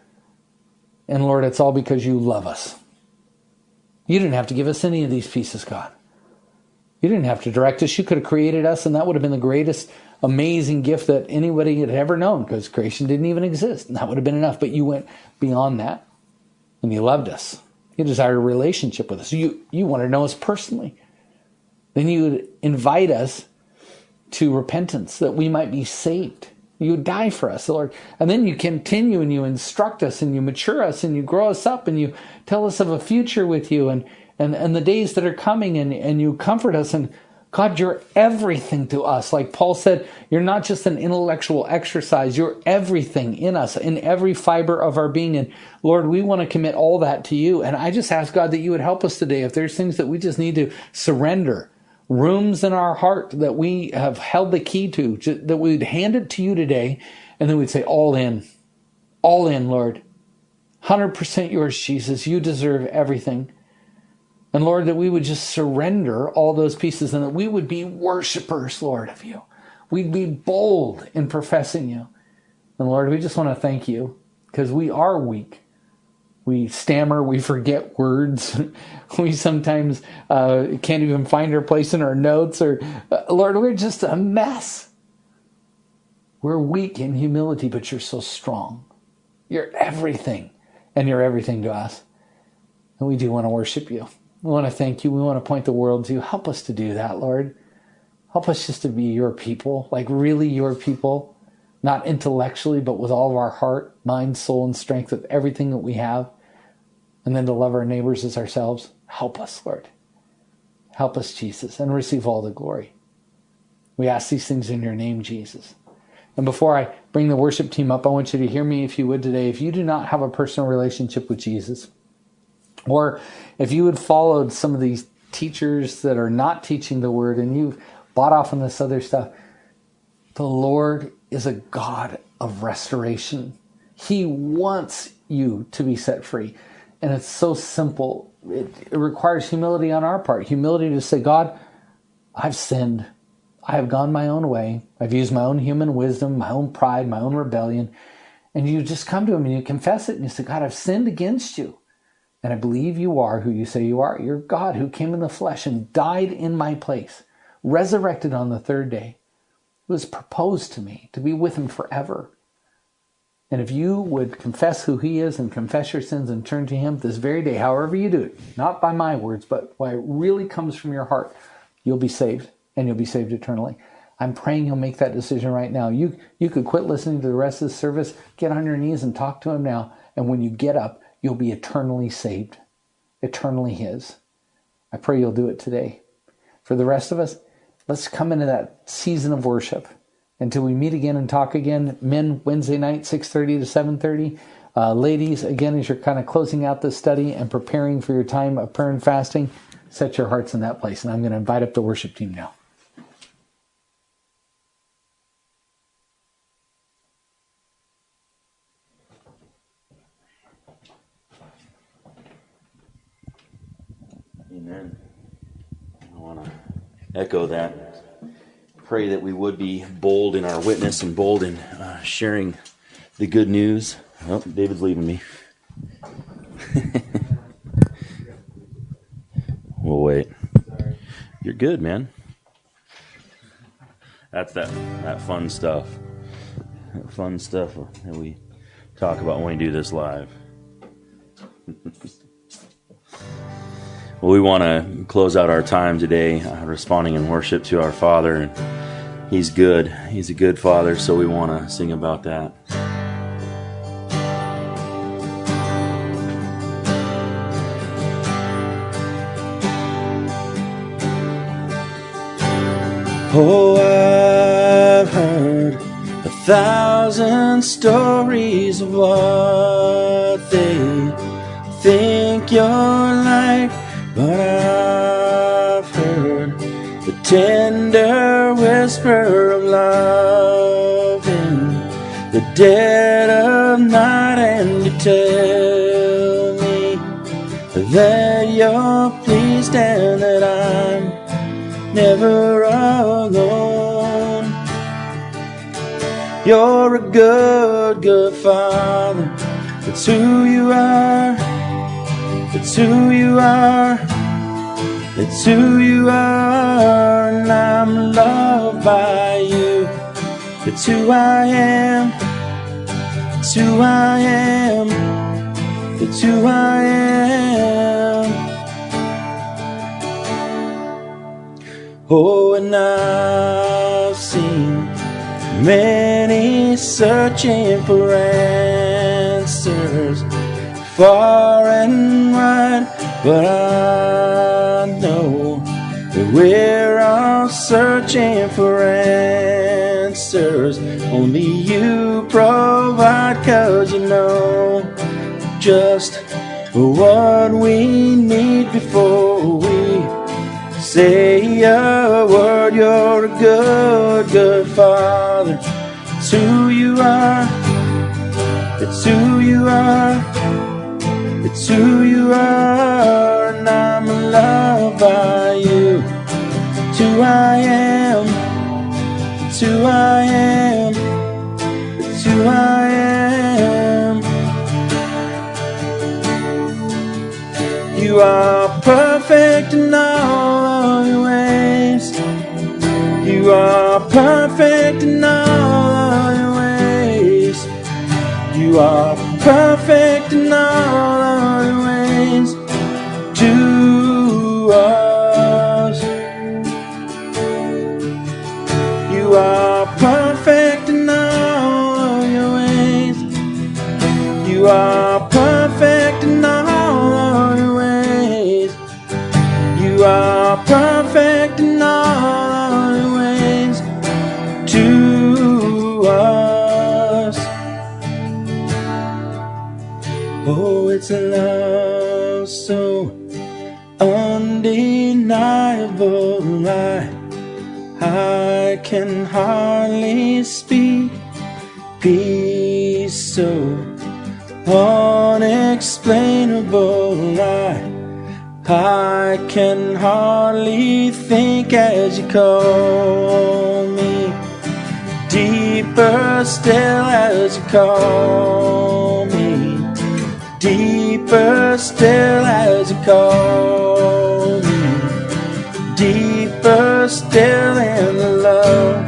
[SPEAKER 1] And Lord, it's all because you love us. You didn't have to give us any of these pieces, God. You didn't have to direct us. You could have created us, and that would have been the greatest, amazing gift that anybody had ever known, because creation didn't even exist, and that would have been enough. But you went beyond that, and you loved us. You desired a relationship with us. You wanted to know us personally. Then you would invite us to repentance, that we might be saved. You would die for us, Lord. And then you continue and you instruct us and you mature us and you grow us up and you tell us of a future with you and the days that are coming and you comfort us. And God, you're everything to us. Like Paul said, you're not just an intellectual exercise. You're everything in us, in every fiber of our being. And Lord, we want to commit all that to you. And I just ask God that you would help us today. If there's things that we just need to surrender, rooms in our heart that we have held the key to, that we'd hand it to you today, and then we'd say, all in, Lord. 100% yours, Jesus. You deserve everything. And Lord, that we would just surrender all those pieces and that we would be worshipers, Lord, of you. We'd be bold in professing you. And Lord, we just want to thank you because we are weak. We stammer, we forget words. We sometimes can't even find our place in our notes. Or Lord, we're just a mess. We're weak in humility, but you're so strong. You're everything, and you're everything to us. And we do want to worship you. We want to thank you. We want to point the world to you. Help us to do that, Lord. Help us just to be your people, like really your people. Not intellectually, but with all of our heart, mind, soul, and strength, with everything that we have. And then to love our neighbors as ourselves. Help us, Lord. Help us, Jesus, and receive all the glory. We ask these things in your name, Jesus. And before I bring the worship team up, I want you to hear me, if you would, today. If you do not have a personal relationship with Jesus, or if you had followed some of these teachers that are not teaching the word and you've bought off on this other stuff, the Lord is a God of restoration. He wants you to be set free. And it's so simple. It requires humility on our part. Humility to say, God, I've sinned. I have gone my own way. I've used my own human wisdom, my own pride, my own rebellion. And you just come to him and you confess it and you say, God, I've sinned against you. And I believe you are who you say you are. You're God who came in the flesh and died in my place, resurrected on the third day. It was proposed to me to be with him forever. And if you would confess who he is and confess your sins and turn to him this very day, however you do it, not by my words, but why it really comes from your heart, you'll be saved, and you'll be saved eternally. I'm praying you'll make that decision right now. You could quit listening to the rest of the service, get on your knees and talk to him now. And when you get up, you'll be eternally saved, eternally his. I pray you'll do it today. For the rest of us, let's come into that season of worship until we meet again and talk again. Men, Wednesday night, 6:30 to 7:30. Ladies, again, as you're kind of closing out this study and preparing for your time of prayer and fasting, set your hearts in that place. And I'm going to invite up the worship team now.
[SPEAKER 2] Amen. I want to echo that. Pray that we would be bold in our witness and bold in sharing the good news. Oh, David's leaving me. We'll wait. You're good, man. That's that fun stuff. That fun stuff that we talk about when we do this live. Well, we want to close out our time today responding in worship to our Father. And He's good. He's a good Father, so we want to sing about that. Oh, I've heard 1,000 stories of what they think you're like, but I've heard the tender whisper of love in the dead of night, and you tell me that you're pleased and that I'm never alone. You're a good, good Father. It's who you are. It's who you are. It's who you are. And I'm loved by you. It's who I am. It's who I am. It's who I am. Oh, and I've seen many searching for answers far and wide, but I know that we're all searching for answers. Only you provide, 'cause you know just what we need before we say a word. You're a good, good Father. It's who you are. It's who you are. It's who you are. And I'm loved by you. It's who I am. It's who I am. It's who I am. You are perfect in all your ways. You are perfect in all your ways. You are perfect in all your ways to us. You are perfect in all your ways. You are perfect in all your ways. You are perfect in all your ways to us. Oh, it's a love so undeniable, I can hardly speak. Peace so unexplainable, I can hardly think as you call me. Deeper still as you call me. Deeper still as you call me. Deeper still in the love,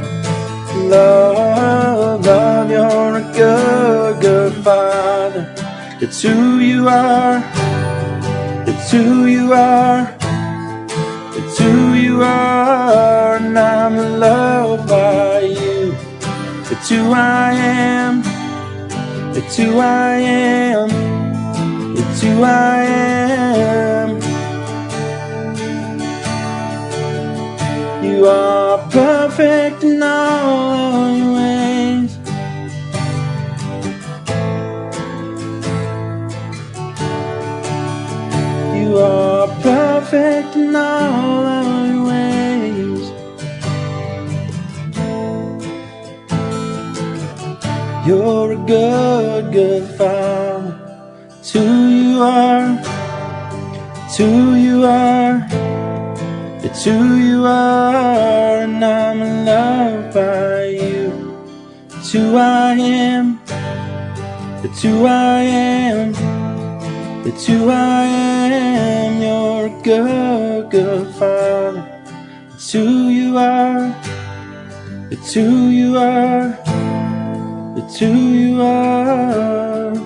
[SPEAKER 2] love, love. You're a good, good Father. It's who you are. It's who you are. It's who you are. And I'm loved by you. It's who I am. It's who I am. It's who I am. You are perfect in all your ways. You are perfect in all your ways. You're a good, good Father. It's who you are. It's who you are. It's who you are. And I'm loved by you. It's who I am. It's who I am. It's who I am. You're a good, good Father. It's who you are. It's who you are. It's who you are.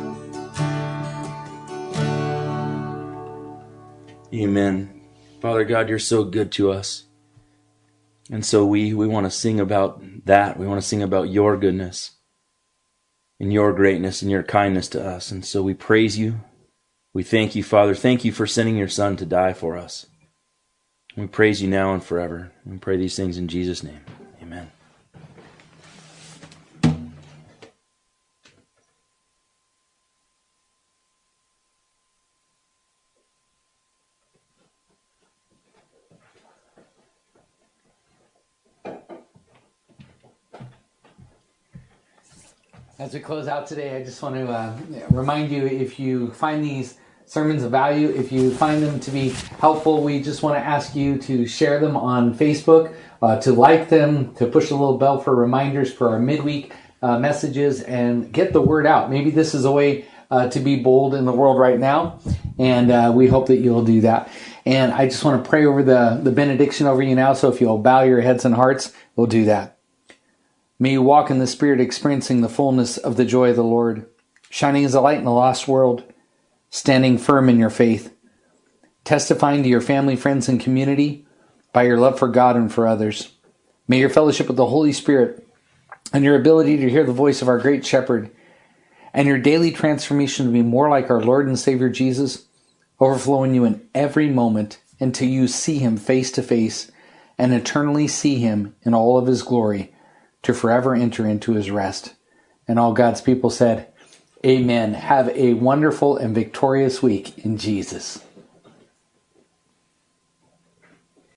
[SPEAKER 2] Amen. Father God, you're so good to us. And so we want to sing about that. We want to sing about your goodness and your greatness and your kindness to us. And so we praise you. We thank you, Father. Thank you for sending your Son to die for us. We praise you now and forever. We pray these things in Jesus' name. Amen.
[SPEAKER 1] As we close out today, I just want to remind you, if you find these sermons of value, if you find them to be helpful, we just want to ask you to share them on Facebook, to like them, to push the little bell for reminders for our midweek messages, and get the word out. Maybe this is a way to be bold in the world right now, and we hope that you'll do that. And I just want to pray over the benediction over you now, so if you'll bow your heads and hearts, we'll do that. May you walk in the Spirit, experiencing the fullness of the joy of the Lord, shining as a light in a lost world, standing firm in your faith, testifying to your family, friends, and community by your love for God and for others. May your fellowship with the Holy Spirit and your ability to hear the voice of our great Shepherd and your daily transformation to be more like our Lord and Savior Jesus overflow in you in every moment until you see him face to face and eternally see him in all of his glory, to forever enter into his rest. And all God's people said, amen. Have a wonderful and victorious week in Jesus.